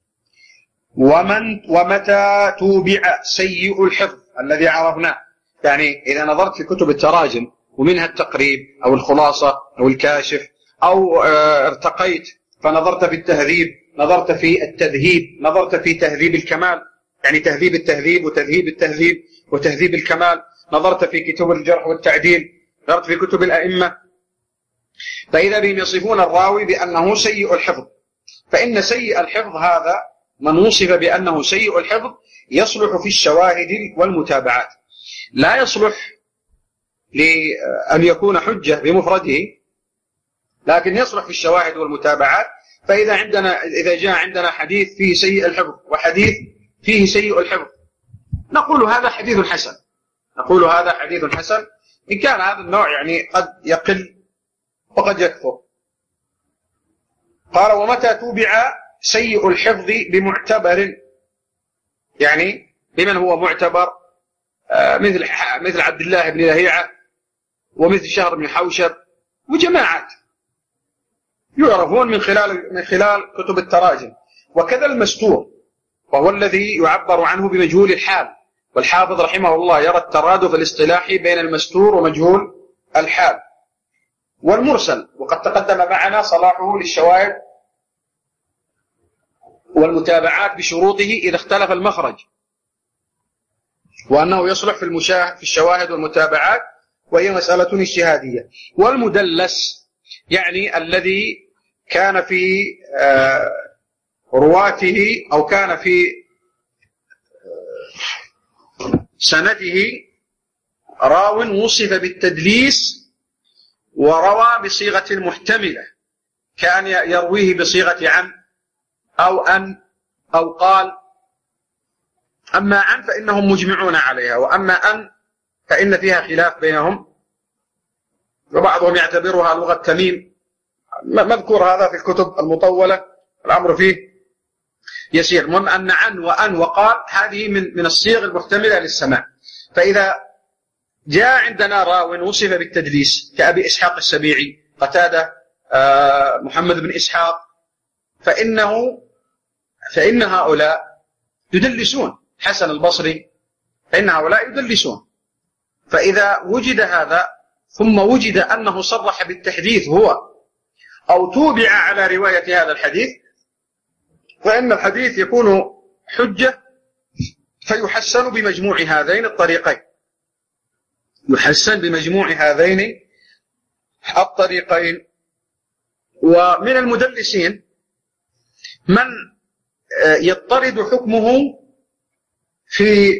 ومتى توبع سيء الحفظ الذي عرفناه. يعني إذا نظرت في كتب التراجم ومنها التقريب أو الخلاصة أو الكاشف، أو ارتقيت فنظرت في التهذيب، نظرت في التذهيب، نظرت في تهذيب الكمال، يعني تهذيب التهذيب وتذهيب التهذيب وتهذيب الكمال، نظرت في كتب الجرح والتعديل، نظرت في كتب الأئمة، فإذا بهم يصفون الراوي بأنه سيء الحفظ. فإن سيء الحفظ هذا من وصف بأنه سيء الحفظ يصلح في الشواهد والمتابعات، لا يصلح لأن يكون حجة بمفرده، لكن يصلح في الشواهد والمتابعات. إذا جاء عندنا حديث فيه سيء الحفظ وحديث فيه سيء الحفظ، نقول هذا حديث حسن، نقول هذا حديث حسن، إن كان هذا النوع يعني قد يقل وقد يكثر. قال: ومتى توبع سيء الحفظ بمعتبر، يعني بمن هو معتبر، مثل عبد الله بن لهيعة ومثل شهر بن حوشب وجماعات يعرفون من خلال كتب التراجم. وكذا المستور، وهو الذي يعبر عنه بمجهول الحال، والحافظ رحمه الله يرى الترادف الاصطلاحي بين المستور ومجهول الحال. والمرسل، وقد تقدم معنا صلاحه للشواهد والمتابعات بشروطه إذا اختلف المخرج، وأنه يصلح في الشواهد والمتابعات، وهي مسألة اجتهادية. والمدلس يعني الذي كان في رواته أو كان في سنده راو وصف بالتدليس وروى بصيغة محتملة، كان يرويه بصيغة عن أو أن أو قال. أما عن فإنهم مجمعون عليها، وأما أن فإن فيها خلاف بينهم، وبعضهم يعتبرها لغة تميم، مذكور هذا في الكتب المطولة، الأمر فيه يسير. المهم أن عن وأن وقال هذه من الصيغ المحتملة للسماع. فإذا جاء عندنا راو وصف بالتدليس كأبي إسحاق السبيعي، قتادة، محمد بن إسحاق، فإن هؤلاء يدلسون، حسن البصري، فإن هؤلاء يدلسون. فإذا وجد هذا ثم وجد أنه صرح بالتحديث هو أو توبع على رواية هذا الحديث، فإن الحديث يكون حجة، فيحسن بمجموع هذين الطريقين، يحسن بمجموع هذين الطريقين. ومن المدلسين من يضطرد حكمه في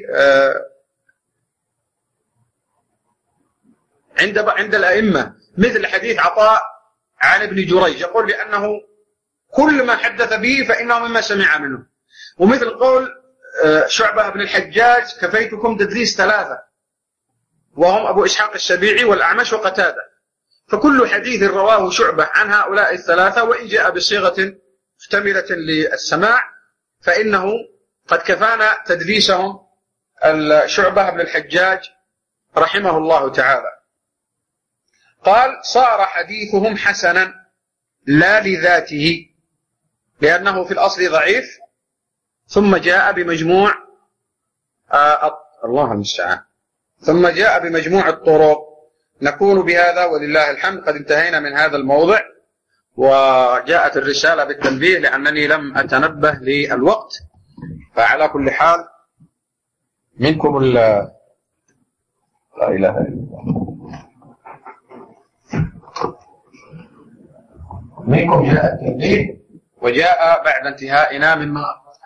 عند الأئمة، مثل حديث عطاء عن ابن جريج، يقول بأنه كل ما حدث به فإنه مما سمع منه. ومثل قول شعبة بن الحجاج: كفيتكم تدليس 3، وهم أبو إسحاق السبيعي والأعمش وقتادة. فكل حديث رواه شعبة عن هؤلاء الثلاثة وإن جاء بصيغة محتملة للسماع فإنه قد كفانا تدليسهم شعبة بن الحجاج رحمه الله تعالى. قال: صار حديثهم حسنا لا لذاته، لأنه في الأصل ضعيف، ثم جاء بمجموع الله المستعان. ثم جاء بمجموع الطرق. نكون بهذا ولله الحمد قد انتهينا من هذا الموضع، وجاءت الرسالة بالتنبيه لأنني لم أتنبه للوقت. فعلى كل حال منكم لا إله إلا الله، منكم جاء التنبيه وجاء بعد انتهائنا مما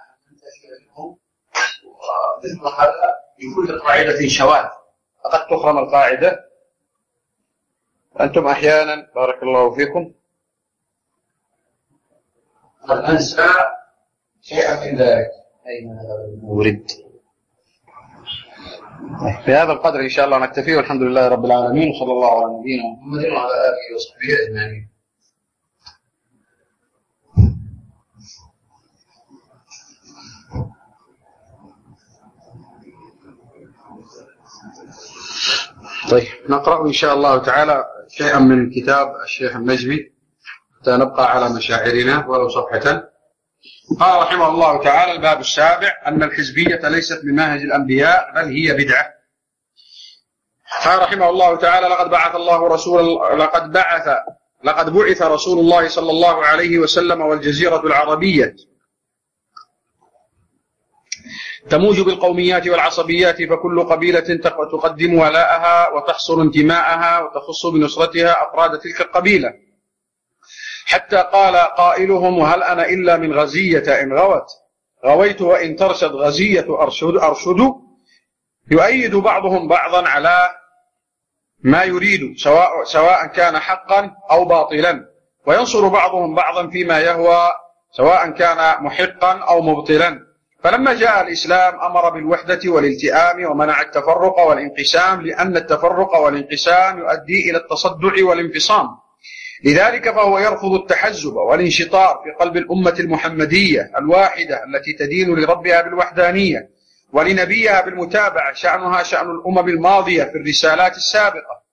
مثل هذا لكل قاعدة شواذ فقد تخرم القاعدة. أنتم أحيانا بارك الله فيكم قد أنسى شيئا من ذلك. أين ورد بهذا القدر إن شاء الله نكتفي، والحمد لله رب العالمين، وصلى الله على نبينا محمد وعلى آله وصحبه أجمعين. طيب نقرأ إن شاء الله تعالى شيئا من كتاب الشيخ النجمي حتى نبقى على مشاعرنا ولو صفحة. قال رحمه الله تعالى: الباب السابع: أن الحزبية ليست من منهج الأنبياء بل هي بدعة. قال رحمه الله تعالى: لقد بعث رسول الله صلى الله عليه وسلم والجزيرة العربية تموج بالقوميات والعصبيات، فكل قبيلة تقدم ولاءها وتحصر انتماءها وتخص بنصرتها أفراد تلك القبيلة، حتى قال قائلهم: وهل أنا إلا من غزية إن غويت وإن ترشد غزية أرشد. يؤيد بعضهم بعضا على ما يريد سواء كان حقا أو باطلا، وينصر بعضهم بعضا فيما يهوى سواء كان محقا أو مبطلا. فلما جاء الإسلام أمر بالوحدة والالتئام ومنع التفرق والانقسام، لأن التفرق والانقسام يؤدي إلى التصدع والانفصام. لذلك فهو يرفض التحزب والانشطار في قلب الأمة المحمدية الواحدة التي تدين لربها بالوحدانية ولنبيها بالمتابعة، شأنها شأن الأمم الماضية في الرسالات السابقة.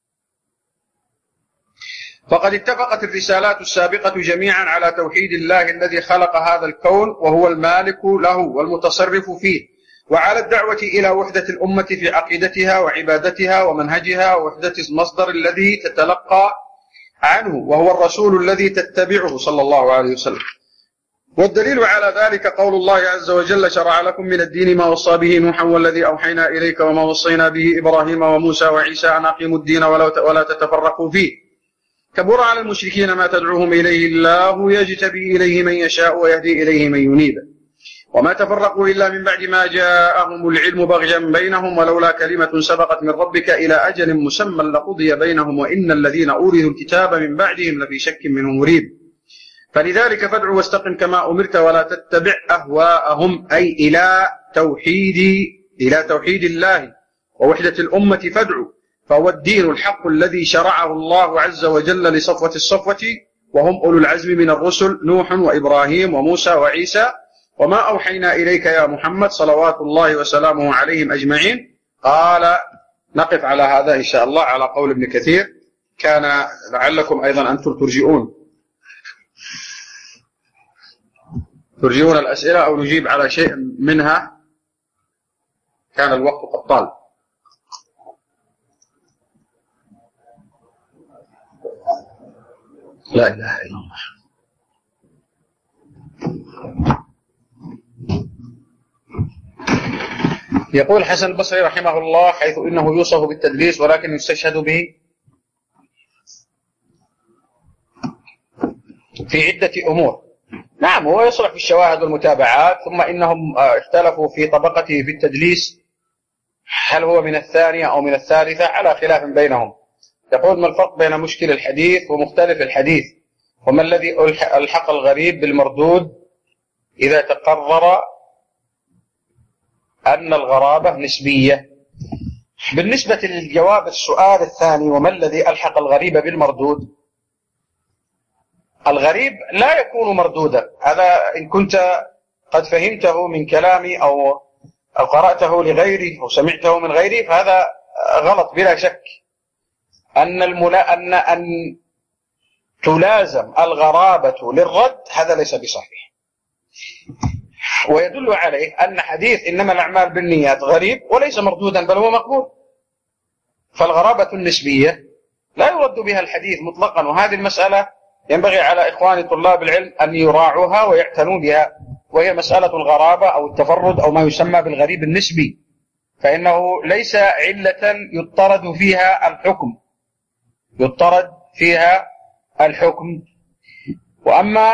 فقد اتفقت الرسالات السابقة جميعا على توحيد الله الذي خلق هذا الكون وهو المالك له والمتصرف فيه، وعلى الدعوة إلى وحدة الأمة في عقيدتها وعبادتها ومنهجها، ووحدة المصدر الذي تتلقى عنه وهو الرسول الذي تتبعه صلى الله عليه وسلم. والدليل على ذلك قول الله عز وجل: شرع لكم من الدين ما وصى به نوحا والذي أوحينا إليك وما وصينا به إبراهيم وموسى وعيسى أن أقيموا الدين ولا تتفرقوا فيه. كبر على المشركين ما تدعوهم إليه، الله يجتبي إليه من يشاء ويهدي إليه من ينيب. وما تفرقوا إلا من بعد ما جاءهم العلم بغيا بينهم، ولولا كلمة سبقت من ربك إلى أجل مسمى لقضي بينهم، وإن الذين أورثوا الكتاب من بعدهم لفي شك منه مريب. فلذلك فادع واستقم كما أمرت ولا تتبع أهواءهم، أي إلى توحيد الله ووحدة الأمة فادع، فهو الدين الحق الذي شرعه الله عز وجل لصفوة الصفوة، وهم أولو العزم من الرسل نوح وإبراهيم وموسى وعيسى، وما أوحينا إليك يا محمد صلوات الله وسلامه عليهم أجمعين. قال نقف على هذا إن شاء الله على قول ابن كثير. كان لعلكم أيضا أنتم ترجعون الأسئلة أو نجيب على شيء منها، كان الوقت قد طال. لا إله إلا الله. يقول حسن البصري رحمه الله: حيث إنه يوصف بالتدليس ولكن يستشهد به في عدة أمور. نعم، هو يصلح في الشواهد والمتابعات، ثم إنهم اختلفوا في طبقته في التدليس، هل هو من الثانية أو من الثالثة، على خلاف بينهم. يقول: ما الفرق بين مشكل الحديث ومختلف الحديث؟ وما الذي ألحق الغريب بالمردود إذا تقرر أن الغرابة نسبية؟ بالنسبة للجواب السؤال الثاني، وما الذي ألحق الغريب بالمردود؟ الغريب لا يكون مردودا، هذا إن كنت قد فهمته من كلامي أو قرأته لغيري أو سمعته من غيري فهذا غلط بلا شك. أن تلازم الغرابة للرد هذا ليس بصحيح، ويدل عليه أن حديث إنما الأعمال بالنيات غريب وليس مردودا بل هو مقبول، فالغرابة النسبية لا يرد بها الحديث مطلقا، وهذه المسألة ينبغي على إخواني طلاب العلم أن يراعوها ويعتنوا بها، وهي مسألة الغرابة أو التفرد أو ما يسمى بالغريب النسبي، فإنه ليس علة يضطرد فيها الحكم. وأما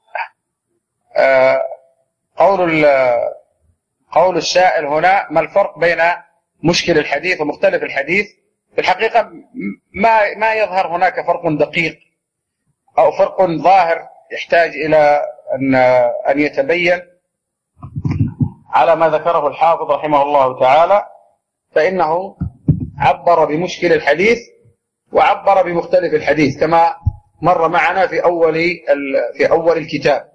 قول السائل هنا ما الفرق بين مشكل الحديث ومختلف الحديث، في الحقيقة ما يظهر هناك فرق دقيق أو فرق ظاهر يحتاج إلى أن يتبين على ما ذكره الحافظ رحمه الله تعالى، فإنه عبر بمشكل الحديث وعبر بمختلف الحديث كما مر معنا في أول الكتاب.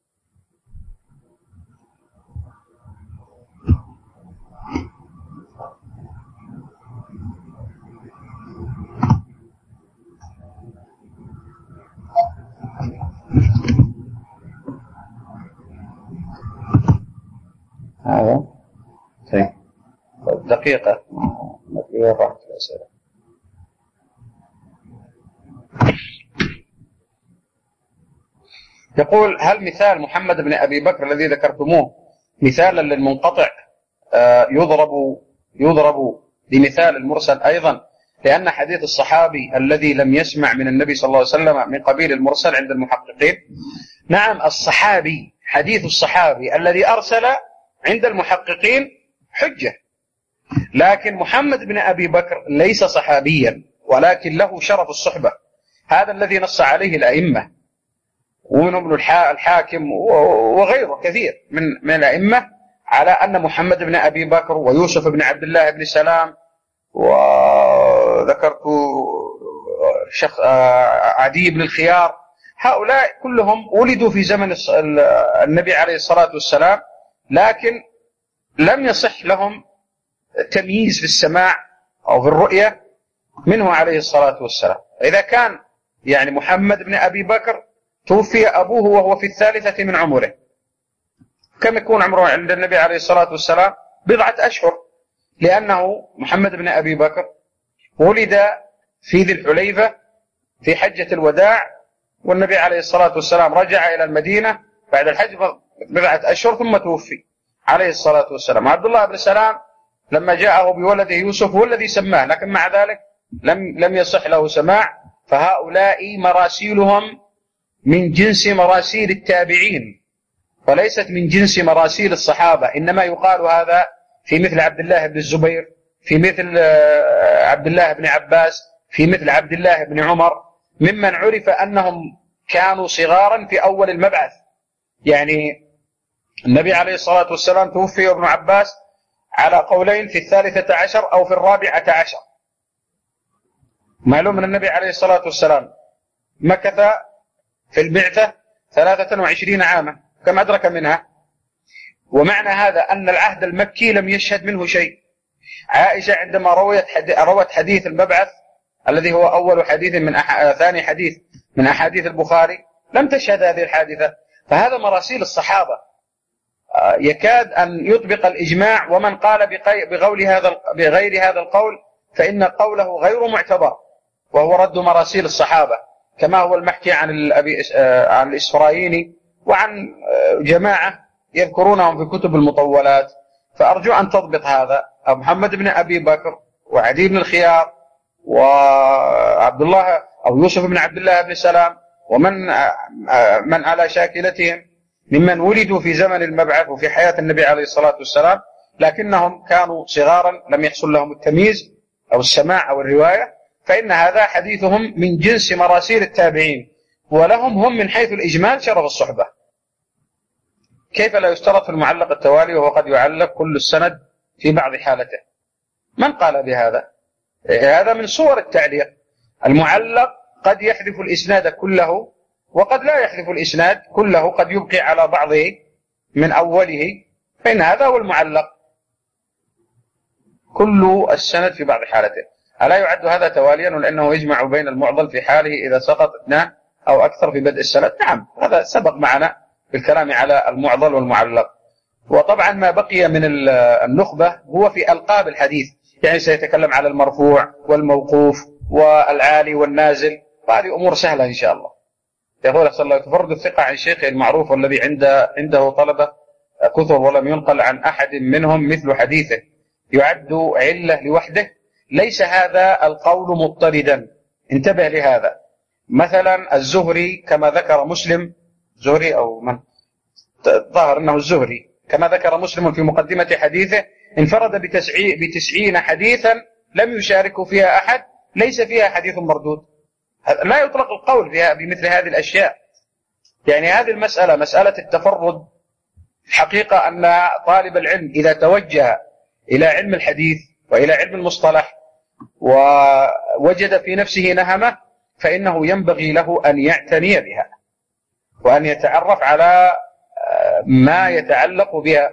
هذا دقيقة راحت الأسئلة. يقول هل مثال محمد بن أبي بكر الذي ذكرتموه مثالا للمنقطع يضرب بمثال المرسل أيضا، لأن حديث الصحابي الذي لم يسمع من النبي صلى الله عليه وسلم من قبيل المرسل عند المحققين؟ نعم، الصحابي، حديث الصحابي الذي أرسل عند المحققين حجة، لكن محمد بن أبي بكر ليس صحابيا ولكن له شرف الصحبة، هذا الذي نص عليه الأئمة ومنهم الحاكم وغيره كثير من الأئمة على أن محمد بن أبي بكر ويوسف بن عبد الله بن سلام وذكرت عدي بن الخيار، هؤلاء كلهم ولدوا في زمن النبي عليه الصلاة والسلام، لكن لم يصح لهم تمييز في السماع أو في الرؤية منه عليه الصلاة والسلام. إذا كان يعني محمد بن أبي بكر توفي أبوه وهو في 3 من عمره، كم يكون عمره عند النبي عليه الصلاة والسلام؟ 1 أشهر، لأنه محمد بن أبي بكر ولد في ذي الحليفة في حجة الوداع، والنبي عليه الصلاة والسلام رجع إلى المدينة بعد الحج 1 أشهر ثم توفي عليه الصلاة والسلام. عبد الله بن سلام لما جاءه بولده يوسف هو الذي سماه، لكن مع ذلك لم يصح له سماع، فهؤلاء مراسيلهم من جنس مراسيل التابعين وليست من جنس مراسيل الصحابة، إنما يقال هذا في مثل عبد الله بن الزبير، في مثل عبد الله بن عباس، في مثل عبد الله بن عمر، ممن عرف أنهم كانوا صغارا في أول المبعث. يعني النبي عليه الصلاة والسلام توفي وابن عباس على قولين في 13 أو في 14. معلوم أن النبي عليه الصلاة والسلام مكث في البعثة 23 عاما كما أدرك منها، ومعنى هذا أن العهد المكي لم يشهد منه شيء. عائشة عندما روت حديث المبعث الذي هو أول حديث ثاني حديث من أحاديث البخاري لم تشهد هذه الحادثة، فهذا مراسيل الصحابة يكاد أن يطبق الإجماع، ومن قال بغير هذا القول فإن قوله غير معتبر، وهو رد مراسيل الصحابة كما هو المحكي عن الإسفرايني وعن جماعة يذكرونهم في كتب المطولات. فأرجو أن تضبط هذا. محمد بن أبي بكر وعدي بن الخيار وعبد الله أو يوسف بن عبد الله بن سلام ومن على شاكلتهم ممن ولدوا في زمن المبعث وفي حياة النبي عليه الصلاة والسلام، لكنهم كانوا صغارا لم يحصل لهم التمييز أو السماع أو الرواية، فإن هذا حديثهم من جنس مراسيل التابعين، ولهم هم من حيث الإجمال شرف الصحبة. كيف لا يشترط في المعلق التوالي وهو قد يعلق كل السند في بعض حالته؟ من قال بهذا؟ هذا من صور التعليق. المعلق قد يحذف الإسناد كله وقد لا يحذف الإسناد كله، قد يبقي على بعضه من أوله، فإن هذا هو المعلق، كل السند في بعض حالته. ألا يعد هذا تواليا لأنه يجمع بين المعضل في حاله إذا سقط 2 أو أكثر في بدء السند؟ نعم، هذا سبق معنا بالكلام على المعضل والمعلق. وطبعا ما بقي من النخبة هو في ألقاب الحديث، يعني سيتكلم على المرفوع والموقوف والعالي والنازل، وهذه أمور سهلة إن شاء الله. يقول أحسن الله: تفرد الثقة عن شيخه المعروف والذي عنده طلبة كثر ولم ينقل عن أحد منهم مثل حديثه يعد علة لوحده. ليس هذا القول مضطردا، انتبه لهذا. مثلا الزهري كما ذكر مسلم، زهري أو من ظهر أنه الزهري، كما ذكر مسلم في مقدمة حديثه انفرد ب90 حديثا لم يشاركه فيها أحد، ليس فيها حديث مردود. لا يطلق القول فيها بمثل هذه الأشياء. يعني هذه المسألة، مسألة التفرد، الحقيقة أن طالب العلم إذا توجه إلى علم الحديث وإلى علم المصطلح ووجد في نفسه نهمة، فإنه ينبغي له أن يعتني بها وأن يتعرف على ما يتعلق بها.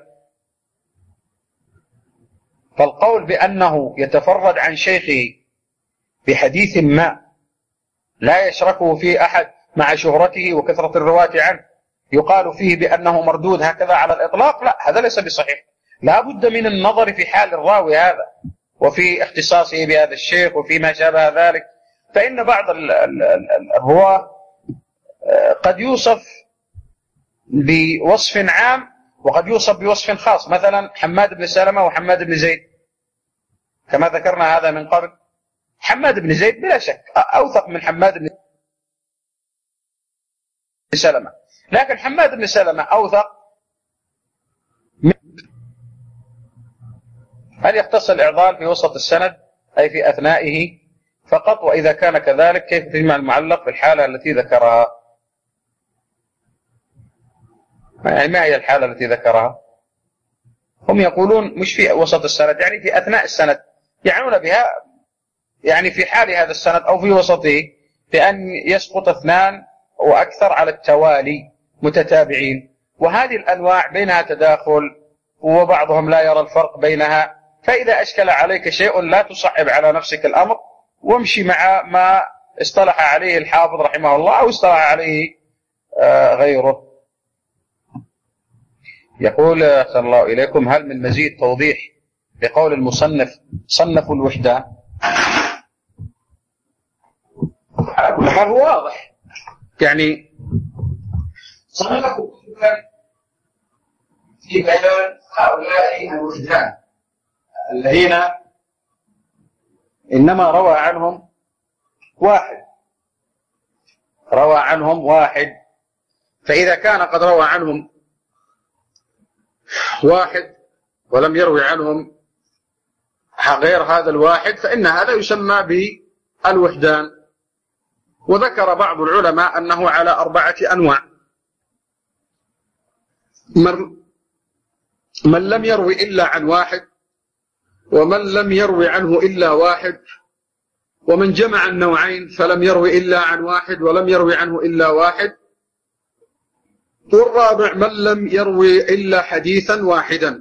فالقول بأنه يتفرد عن شيخه بحديث ما لا يشركه فيه أحد مع شهرته وكثرة الرواة عنه يقال فيه بأنه مردود هكذا على الإطلاق، لا، هذا ليس بصحيح. لا بد من النظر في حال الراوي هذا وفي اختصاصه بهذا الشيخ وفي ما شابه ذلك. فإن بعض الرواة قد يوصف بوصف عام وقد يوصف بوصف خاص، مثلا حماد بن سلمة وحماد بن زيد كما ذكرنا هذا من قبل. حماد بن زيد بلا شك أوثق من حماد بن سلمة، لكن حماد بن سلمة أوثق. هل يختص الإعضال في وسط السند أي في أثنائه فقط؟ وإذا كان كذلك كيف تجمع المعلق في الحالة التي ذكرها؟ يعني ما هي الحالة التي ذكرها؟ هم يقولون مش في وسط السند، يعني في أثناء السند، يعنون بها يعني في حال هذا السند أو في وسطه، بأن يسقط 2 وأكثر على التوالي متتابعين. وهذه الأنواع بينها تداخل وبعضهم لا يرى الفرق بينها. فإذا أشكل عليك شيء لا تصعب على نفسك الأمر، وامشي مع ما اصطلح عليه الحافظ رحمه الله أو اصطلح عليه غيره. يقول أحسن الله إليكم: هل من مزيد توضيح لقول المصنف صنفوا الوحدان؟ هذا هو واضح، يعني صنفوا في بيان هؤلاء الوحدان الذين إنما روى عنهم واحد. فإذا كان قد روى عنهم واحد ولم يروي عنهم غير هذا الواحد، فإن هذا يسمى بالوحدان. وذكر بعض العلماء أنه على 4 أنواع: من لم يروي إلا عن واحد، ومن لم يروي عنه إلا واحد، ومن جمع النوعين فلم يروي إلا عن واحد ولم يروي عنه إلا واحد، والرابع من لم يروي إلا حديثا واحدا.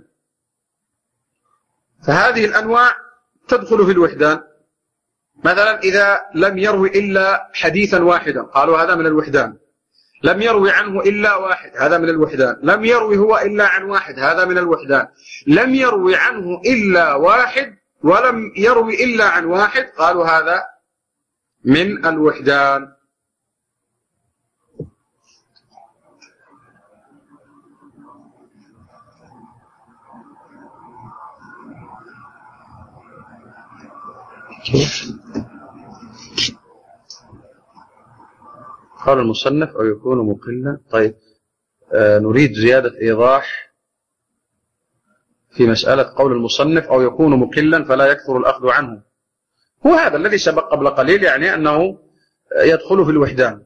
فهذه الأنواع تدخل في الوحدان. مثلا إذا لم يروي إلا حديثا واحدا قالوا هذا من الوحدان. لم يروي عنه إلا واحد، هذا من الوحدان. لم يروي هو إلا عن واحد، هذا من الوحدان. لم يروي عنه إلا واحد ولم يروي إلا عن واحد، قالوا هذا من الوحدان. قال المصنف أو يكون مقلا. طيب، نريد زيادة إيضاح في مسألة قول المصنف أو يكون مقلا فلا يكثر الأخذ عنه. هو هذا الذي سبق قبل قليل، يعني أنه يدخل في الوحدان.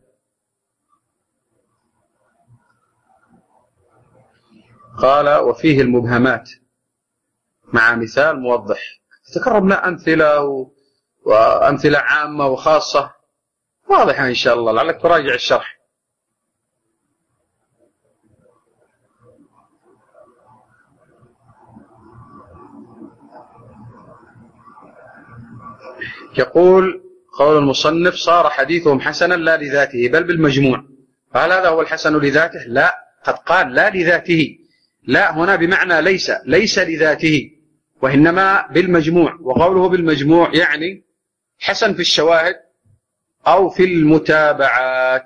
قال: وفيه المبهمات مع مثال موضح. تكرمنا أمثلة وأمثلة عامة وخاصة واضحة إن شاء الله، لعلك تراجع الشرح. يقول: قول المصنف: صار حديثهم حسنا لا لذاته بل بالمجموع. فهل هذا هو الحسن لذاته؟ لا، قد قال لا لذاته. لا هنا بمعنى ليس لذاته، وإنما بالمجموع، وقوله بالمجموع يعني حسن في الشواهد أو في المتابعات.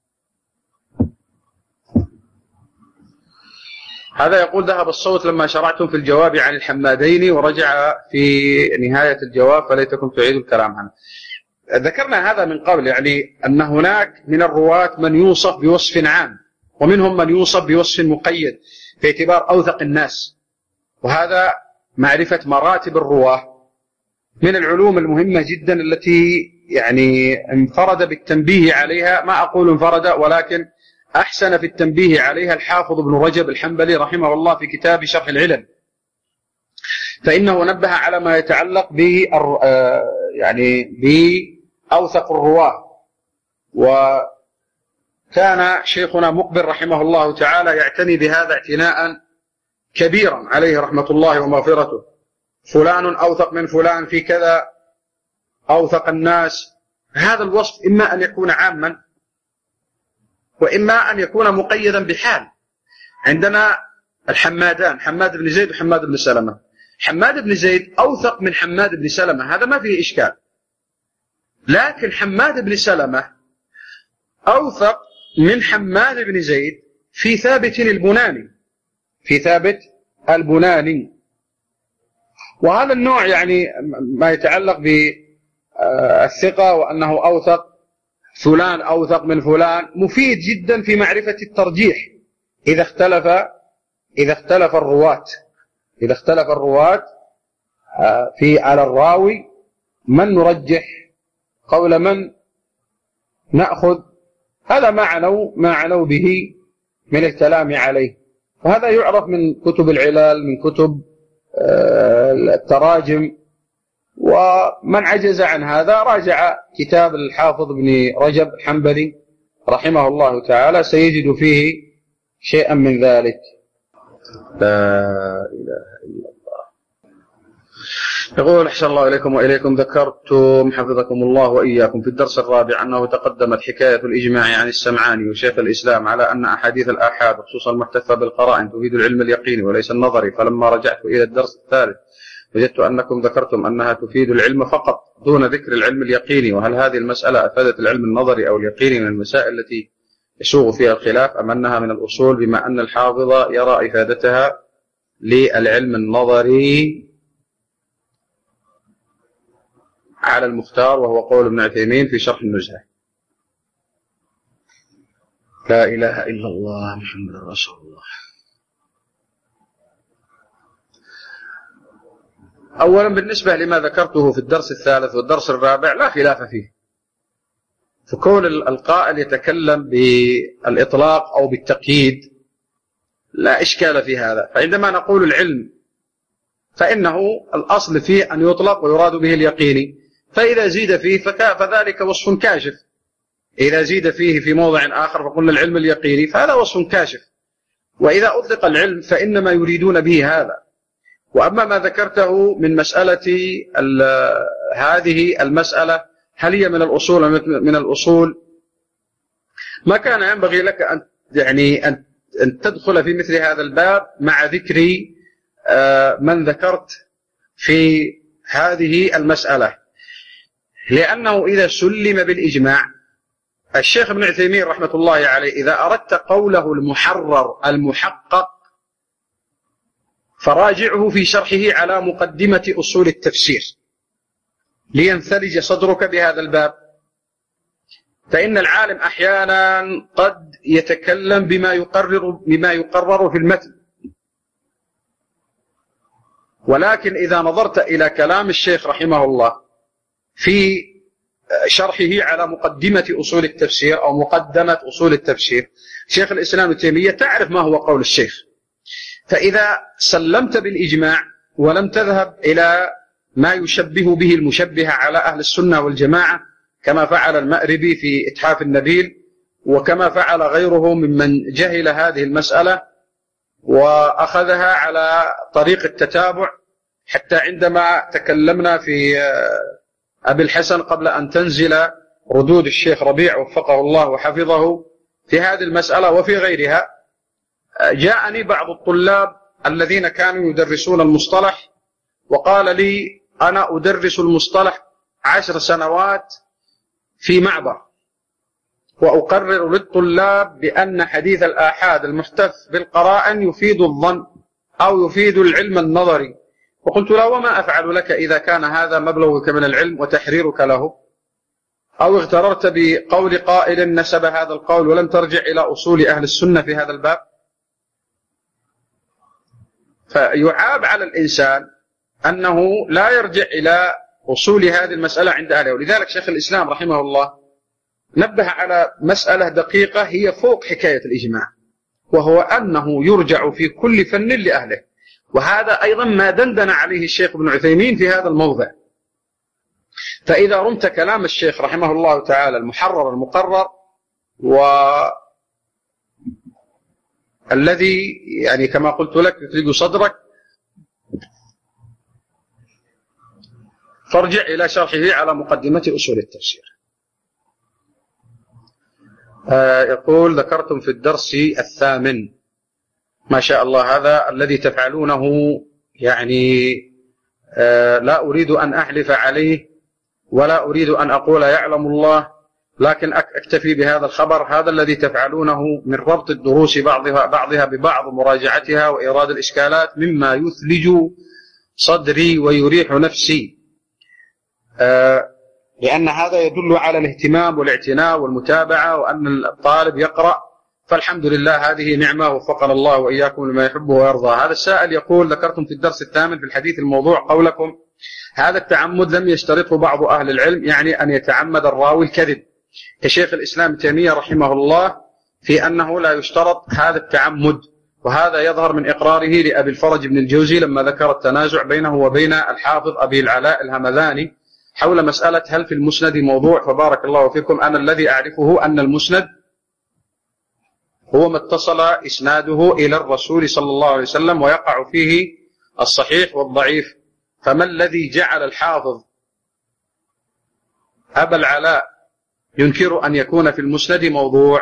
هذا يقول ذهب الصوت لما شرعتم في الجواب عن الحمادين، ورجع في نهاية الجواب فليتكم تعيدوا الكلام عنه. ذكرنا هذا من قبل، يعني أن هناك من الرواة من يوصف بوصف عام، ومنهم من يوصف بوصف مقيد في اعتبار أوثق الناس، وهذا معرفة مراتب الرواة من العلوم المهمة جدا التي يعني انفرد بالتنبيه عليها، ما أقول انفرد ولكن أحسن في التنبيه عليها الحافظ ابن رجب الحنبلي رحمه الله في كتاب شرح العلل، فإنه نبه على ما يتعلق يعني بأوثق الرواة. وكان شيخنا مقبل رحمه الله تعالى يعتني بهذا اعتناء كبيرا عليه رحمة الله ومغفرته. فلان أوثق من فلان في كذا، أوثق الناس. هذا الوصف إما أن يكون عاما وإما أن يكون مقيدا بحال. عندنا الحمادان، حماد بن زيد وحماد بن سلمة. حماد بن زيد أوثق من حماد بن سلمة، هذا ما فيه إشكال، لكن حماد بن سلمة أوثق من حماد بن زيد في ثابت البناني، في ثابت البناني. وهذا النوع يعني ما يتعلق بالثقة وأنه أوثق فلان أوثق من فلان مفيد جدا في معرفة الترجيح إذا اختلف الرواة في على الراوي من نرجح قول من نأخذ. هذا ما عنوا به من الكلام عليه، وهذا يعرف من كتب العلال، من كتب التراجم. ومن عجز عن هذا راجع كتاب الحافظ ابن رجب الحنبلي رحمه الله تعالى، سيجد فيه شيئا من ذلك. لا إله إلا الله. يقول أحسن الله إليكم وإليكم، ذكرتم حفظكم الله وإياكم في الدرس الرابع أنه تقدمت حكاية الإجماع عن السمعاني وشيخ الإسلام على أن أحاديث الآحاد خصوصا المحتفى بالقرائن تفيد العلم اليقيني وليس النظري، فلما رجعت إلى الدرس الثالث وجدت أنكم ذكرتم أنها تفيد العلم فقط دون ذكر العلم اليقيني، وهل هذه المسألة أفادت العلم النظري أو اليقيني من المسائل التي يسوغ فيها الخلاف، أم أنها من الأصول بما أن الحافظ يرى إفادتها للعلم النظري على المختار وهو قول ابن عثيمين في شرح النزهة. لا إله إلا الله محمد رسول الله. أولا بالنسبة لما ذكرته في الدرس الثالث والدرس الرابع لا خلاف فيه، فكون القائل يتكلم بالإطلاق أو بالتقييد لا إشكال في هذا. فعندما نقول العلم فإنه الأصل فيه أن يطلق ويراد به اليقيني، فإذا زيد فيه فذلك وصف كاشف. إذا زيد فيه في موضع آخر فقلنا العلم اليقيني فهذا وصف كاشف، وإذا أطلق العلم فإنما يريدون به هذا. وأما ما ذكرته من مسألة هذه المسألة هل هي من الأصول ما كان ينبغي لك أن تدخل في مثل هذا الباب مع ذكر من ذكرت في هذه المسألة، لأنه إذا سلم بالإجماع الشيخ ابن عثيمين رحمة الله عليه إذا أردت قوله المحرر المحقق فراجعه في شرحه على مقدمة أصول التفسير لينثلج صدرك بهذا الباب. فإن العالم أحيانا قد يتكلم بما يقرر في المتن، ولكن إذا نظرت إلى كلام الشيخ رحمه الله في شرحه على مقدمة أصول التفسير أو مقدمة أصول التفسير شيخ الإسلام ابن تيمية تعرف ما هو قول الشيخ. فإذا سلمت بالإجماع ولم تذهب إلى ما يشبه به المشبهة على أهل السنة والجماعة كما فعل المأربي في إتحاف النبيل وكما فعل غيره ممن جهل هذه المسألة وأخذها على طريق التتابع، حتى عندما تكلمنا في أبي الحسن قبل أن تنزل ردود الشيخ ربيع وفقه الله وحفظه في هذه المسألة وفي غيرها، جاءني بعض الطلاب الذين كانوا يدرسون المصطلح وقال لي أنا أدرس المصطلح 10 سنوات في معبر، وأقرر للطلاب بأن حديث الآحاد المحتف بالقرائن يفيد الظن أو يفيد العلم النظري. وقلت له: وما أفعل لك إذا كان هذا مبلغك من العلم وتحريرك له؟ أو اغتررت بقول قائل نسب هذا القول ولم ترجع إلى أصول أهل السنة في هذا الباب؟ فيعاب على الإنسان أنه لا يرجع إلى أصول هذه المسألة عند أهله. ولذلك شيخ الإسلام رحمه الله نبه على مسألة دقيقة هي فوق حكاية الإجماع، وهو أنه يرجع في كل فن لأهله. وهذا أيضا ما دندن عليه الشيخ ابن عثيمين في هذا الموضع. فإذا رمت كلام الشيخ رحمه الله تعالى المحرر المقرر، والذي يعني كما قلت لك يطلق صدرك، فارجع إلى شرحه على مقدمة أصول التفسير. يقول: ذكرتم في الدرس 8 ما شاء الله هذا الذي تفعلونه، يعني لا أريد أن أحلف عليه ولا أريد أن أقول يعلم الله، لكن أكتفي بهذا الخبر. هذا الذي تفعلونه من ربط الدروس بعضها ببعض ومراجعتها وإيراد الإشكالات مما يثلج صدري ويريح نفسي، لأن هذا يدل على الاهتمام والاعتناء والمتابعة، وأن الطالب يقرأ. فالحمد لله هذه نعمة وفقنا الله وإياكم لما يحبه ويرضى. هذا السائل يقول: ذكرتم في الدرس 8 في الحديث الموضوع قولكم هذا التعمد لم يشترطه بعض أهل العلم، يعني أن يتعمد الراوي الكذب، كشيخ الإسلام ابن تيمية رحمه الله في أنه لا يشترط هذا التعمد. وهذا يظهر من إقراره لأبي الفرج بن الجوزي لما ذكر التنازع بينه وبين الحافظ أبي العلاء الهمذاني حول مسألة هل في المسند موضوع. فبارك الله فيكم، أنا الذي أعرفه أن المسند هو ما اتصل إسناده إلى الرسول صلى الله عليه وسلم، ويقع فيه الصحيح والضعيف. فما الذي جعل الحافظ أبا العلاء ينكر أن يكون في المسند موضوع؟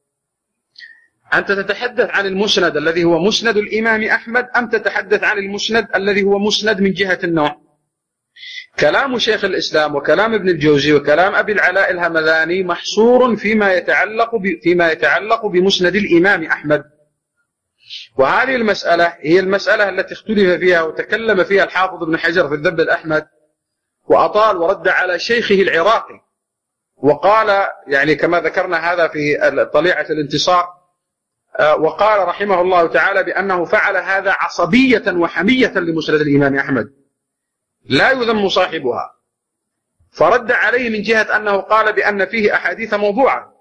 أنت تتحدث عن المسند الذي هو مسند الإمام أحمد، أم تتحدث عن المسند الذي هو مسند من جهة النوع؟ كلام شيخ الإسلام وكلام ابن الجوزي وكلام أبي العلاء الهمذاني محصور فيما يتعلق بمسند الإمام أحمد. وهذه المسألة هي المسألة التي اختلف فيها وتكلم فيها الحافظ ابن حجر في الذب الأحمد، وأطال ورد على شيخه العراقي، وقال يعني كما ذكرنا هذا في طليعة الانتصار، وقال رحمه الله تعالى بأنه فعل هذا عصبية وحمية لمسند الإمام أحمد لا يذم صاحبها، فرد عليه من جهة أنه قال بأن فيه أحاديث موضوعة.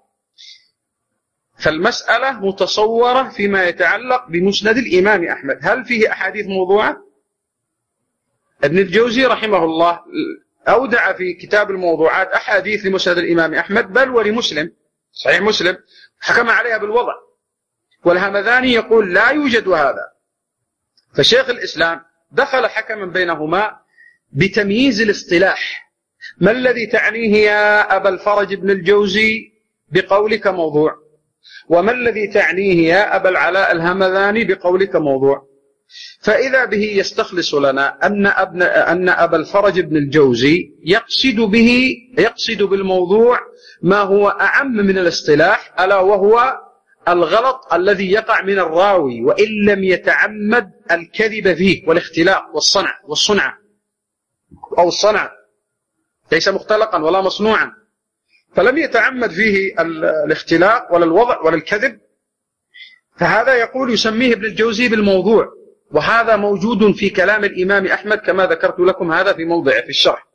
فالمسألة متصورة فيما يتعلق بمسند الإمام أحمد، هل فيه أحاديث موضوعة؟ ابن الجوزي رحمه الله أودع في كتاب الموضوعات أحاديث لمسند الإمام أحمد، بل ولمسلم صحيح مسلم، حكم عليها بالوضع. والهمذاني يقول لا يوجد هذا. فشيخ الإسلام دخل حكما بينهما بتمييز الاصطلاح. ما الذي تعنيه يا أبا الفرج بن الجوزي بقولك موضوع؟ وما الذي تعنيه يا أبا العلاء الهمذاني بقولك موضوع؟ فإذا به يستخلص لنا أن أبا الفرج بن الجوزي يقصد بالموضوع ما هو أعم من الاصطلاح، ألا وهو الغلط الذي يقع من الراوي وإن لم يتعمد الكذب فيه والاختلاق والصنع أو الصنع، ليس مختلقا ولا مصنوعا، فلم يتعمد فيه الاختلاق ولا الوضع ولا الكذب، فهذا يقول يسميه ابن الجوزي بالموضوع. وهذا موجود في كلام الإمام أحمد كما ذكرت لكم هذا في موضع في الشرح،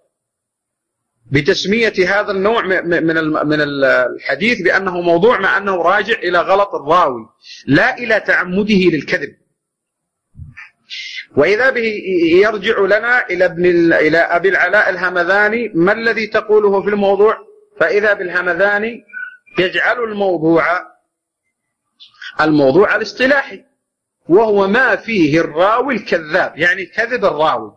بتسمية هذا النوع من الحديث بأنه موضوع، مع أنه راجع إلى غلط الراوي لا إلى تعمده للكذب. وإذا به يرجع لنا إلى أبي العلاء الهمذاني، ما الذي تقوله في الموضوع؟ فإذا بالهمذاني يجعل الموضوع الاصطلاحي، وهو ما فيه الراوي الكذاب، يعني كذب الراوي.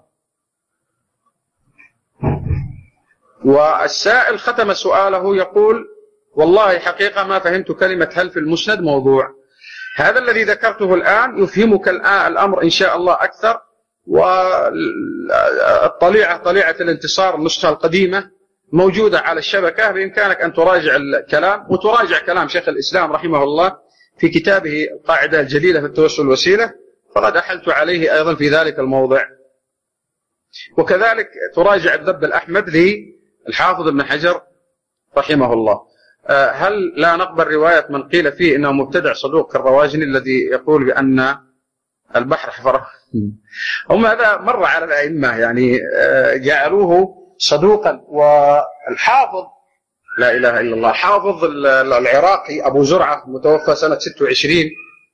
والسائل ختم سؤاله يقول والله حقيقة ما فهمت كلمة هل في المسند موضوع. هذا الذي ذكرته الآن يفهمك الآن الأمر إن شاء الله أكثر، والطليعة طليعة الانتصار النسخة القديمة موجودة على الشبكة، بإمكانك أن تراجع الكلام وتراجع كلام شيخ الإسلام رحمه الله في كتابه القاعدة الجليلة في التوسل والوسيلة، فقد أحلت عليه أيضا في ذلك الموضع. وكذلك تراجع الذب الأحمد للحافظ ابن حجر رحمه الله. هل لا نقبل رواية من قيل فيه إنه مبتدع صدوق كالرواجني الذي يقول بأن البحر حفره؟ هم هذا مر على الأئمة، يعني جعلوه صدوقا. والحافظ لا إله إلا الله حافظ العراقي أبو زرعة متوفى سنة 26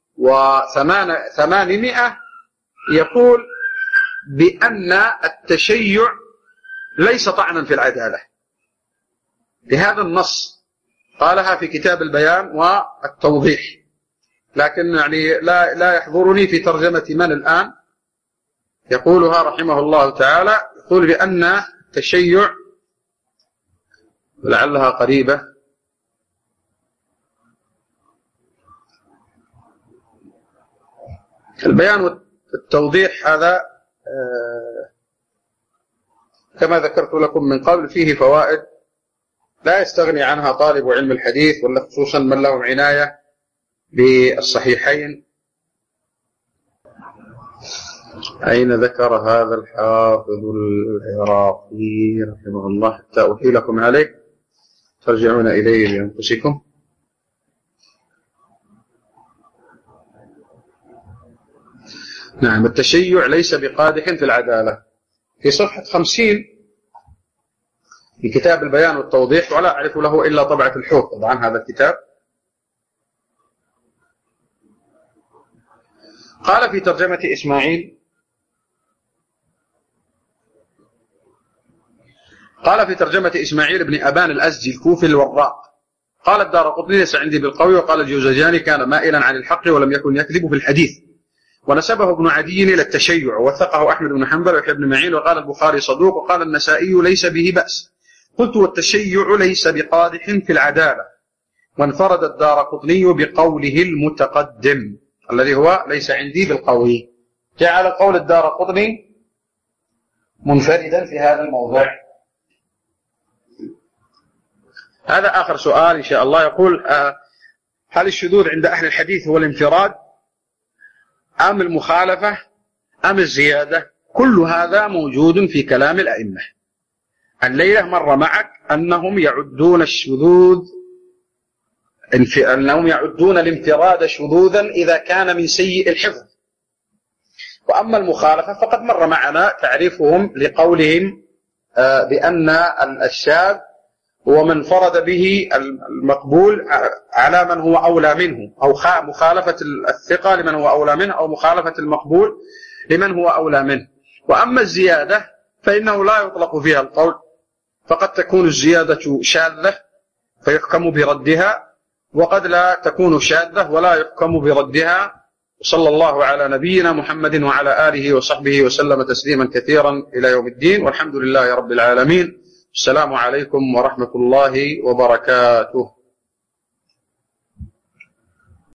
و800 يقول بأن التشيع ليس طعنا في العدالة بهذا النص، قالها في كتاب البيان والتوضيح. لكن يعني لا يحضرني في ترجمة من الآن يقولها رحمه الله تعالى، يقول بأن التشيع لعلها قريبة البيان والتوضيح. هذا كما ذكرت لكم من قبل فيه فوائد لا يستغني عنها طالب علم الحديث، ولا خصوصا من لهم عناية بالصحيحين. أين ذكر هذا الحافظ العراقي رحمه الله حتى أحيلكم عليه ترجعون إليه بأنفسكم؟ نعم، التشيع ليس بقادح في العدالة في صفحة 50 في كتاب البيان والتوضيح، ولا أعرف له إلا طبعة الحوت طبعا هذا الكتاب. قال في ترجمة إسماعيل، قال في ترجمة إسماعيل بن أبان الأزدي الكوفي الوراق، قال الدارقطني ليس عندي بالقوي، وقال الجوزجاني كان مائلا عن الحق ولم يكن يكذب في الحديث، ونسبه ابن عدي إلى التشيع، ووثقه أحمد بن حنبل ويحيى بن معين، وقال البخاري صدوق، وقال النسائي ليس به بأس. قلت والتشيع ليس بقادح في العدالة، وانفرد الدارقطني بقوله المتقدم الذي هو ليس عندي بالقوي، جعل قول الدارقطني منفردا في هذا الموضع. هذا آخر سؤال إن شاء الله. يقول هل الشذوذ عند أهل الحديث هو الانفراد أم المخالفة أم الزيادة؟ كل هذا موجود في كلام الأئمة. الليلة مر معك أنهم يعدون الشذوذ، أنهم يعدون الانفراد شذوذا إذا كان من سيء الحفظ. وأما المخالفة فقد مر معنا تعريفهم لقولهم بأن الشاذ هو من فرد به المقبول على من هو أولى منه، أو مخالفة الثقة لمن هو أولى منه، أو مخالفة المقبول لمن هو أولى منه. وأما الزيادة فإنه لا يطلق فيها القول، فقد تكون الزيادة شاذة فيحكم بردها، وقد لا تكون شاذة ولا يحكم بردها. صلى الله على نبينا محمد وعلى آله وصحبه وسلم تسليما كثيرا إلى يوم الدين، والحمد لله رب العالمين. السلام عليكم ورحمة الله وبركاته.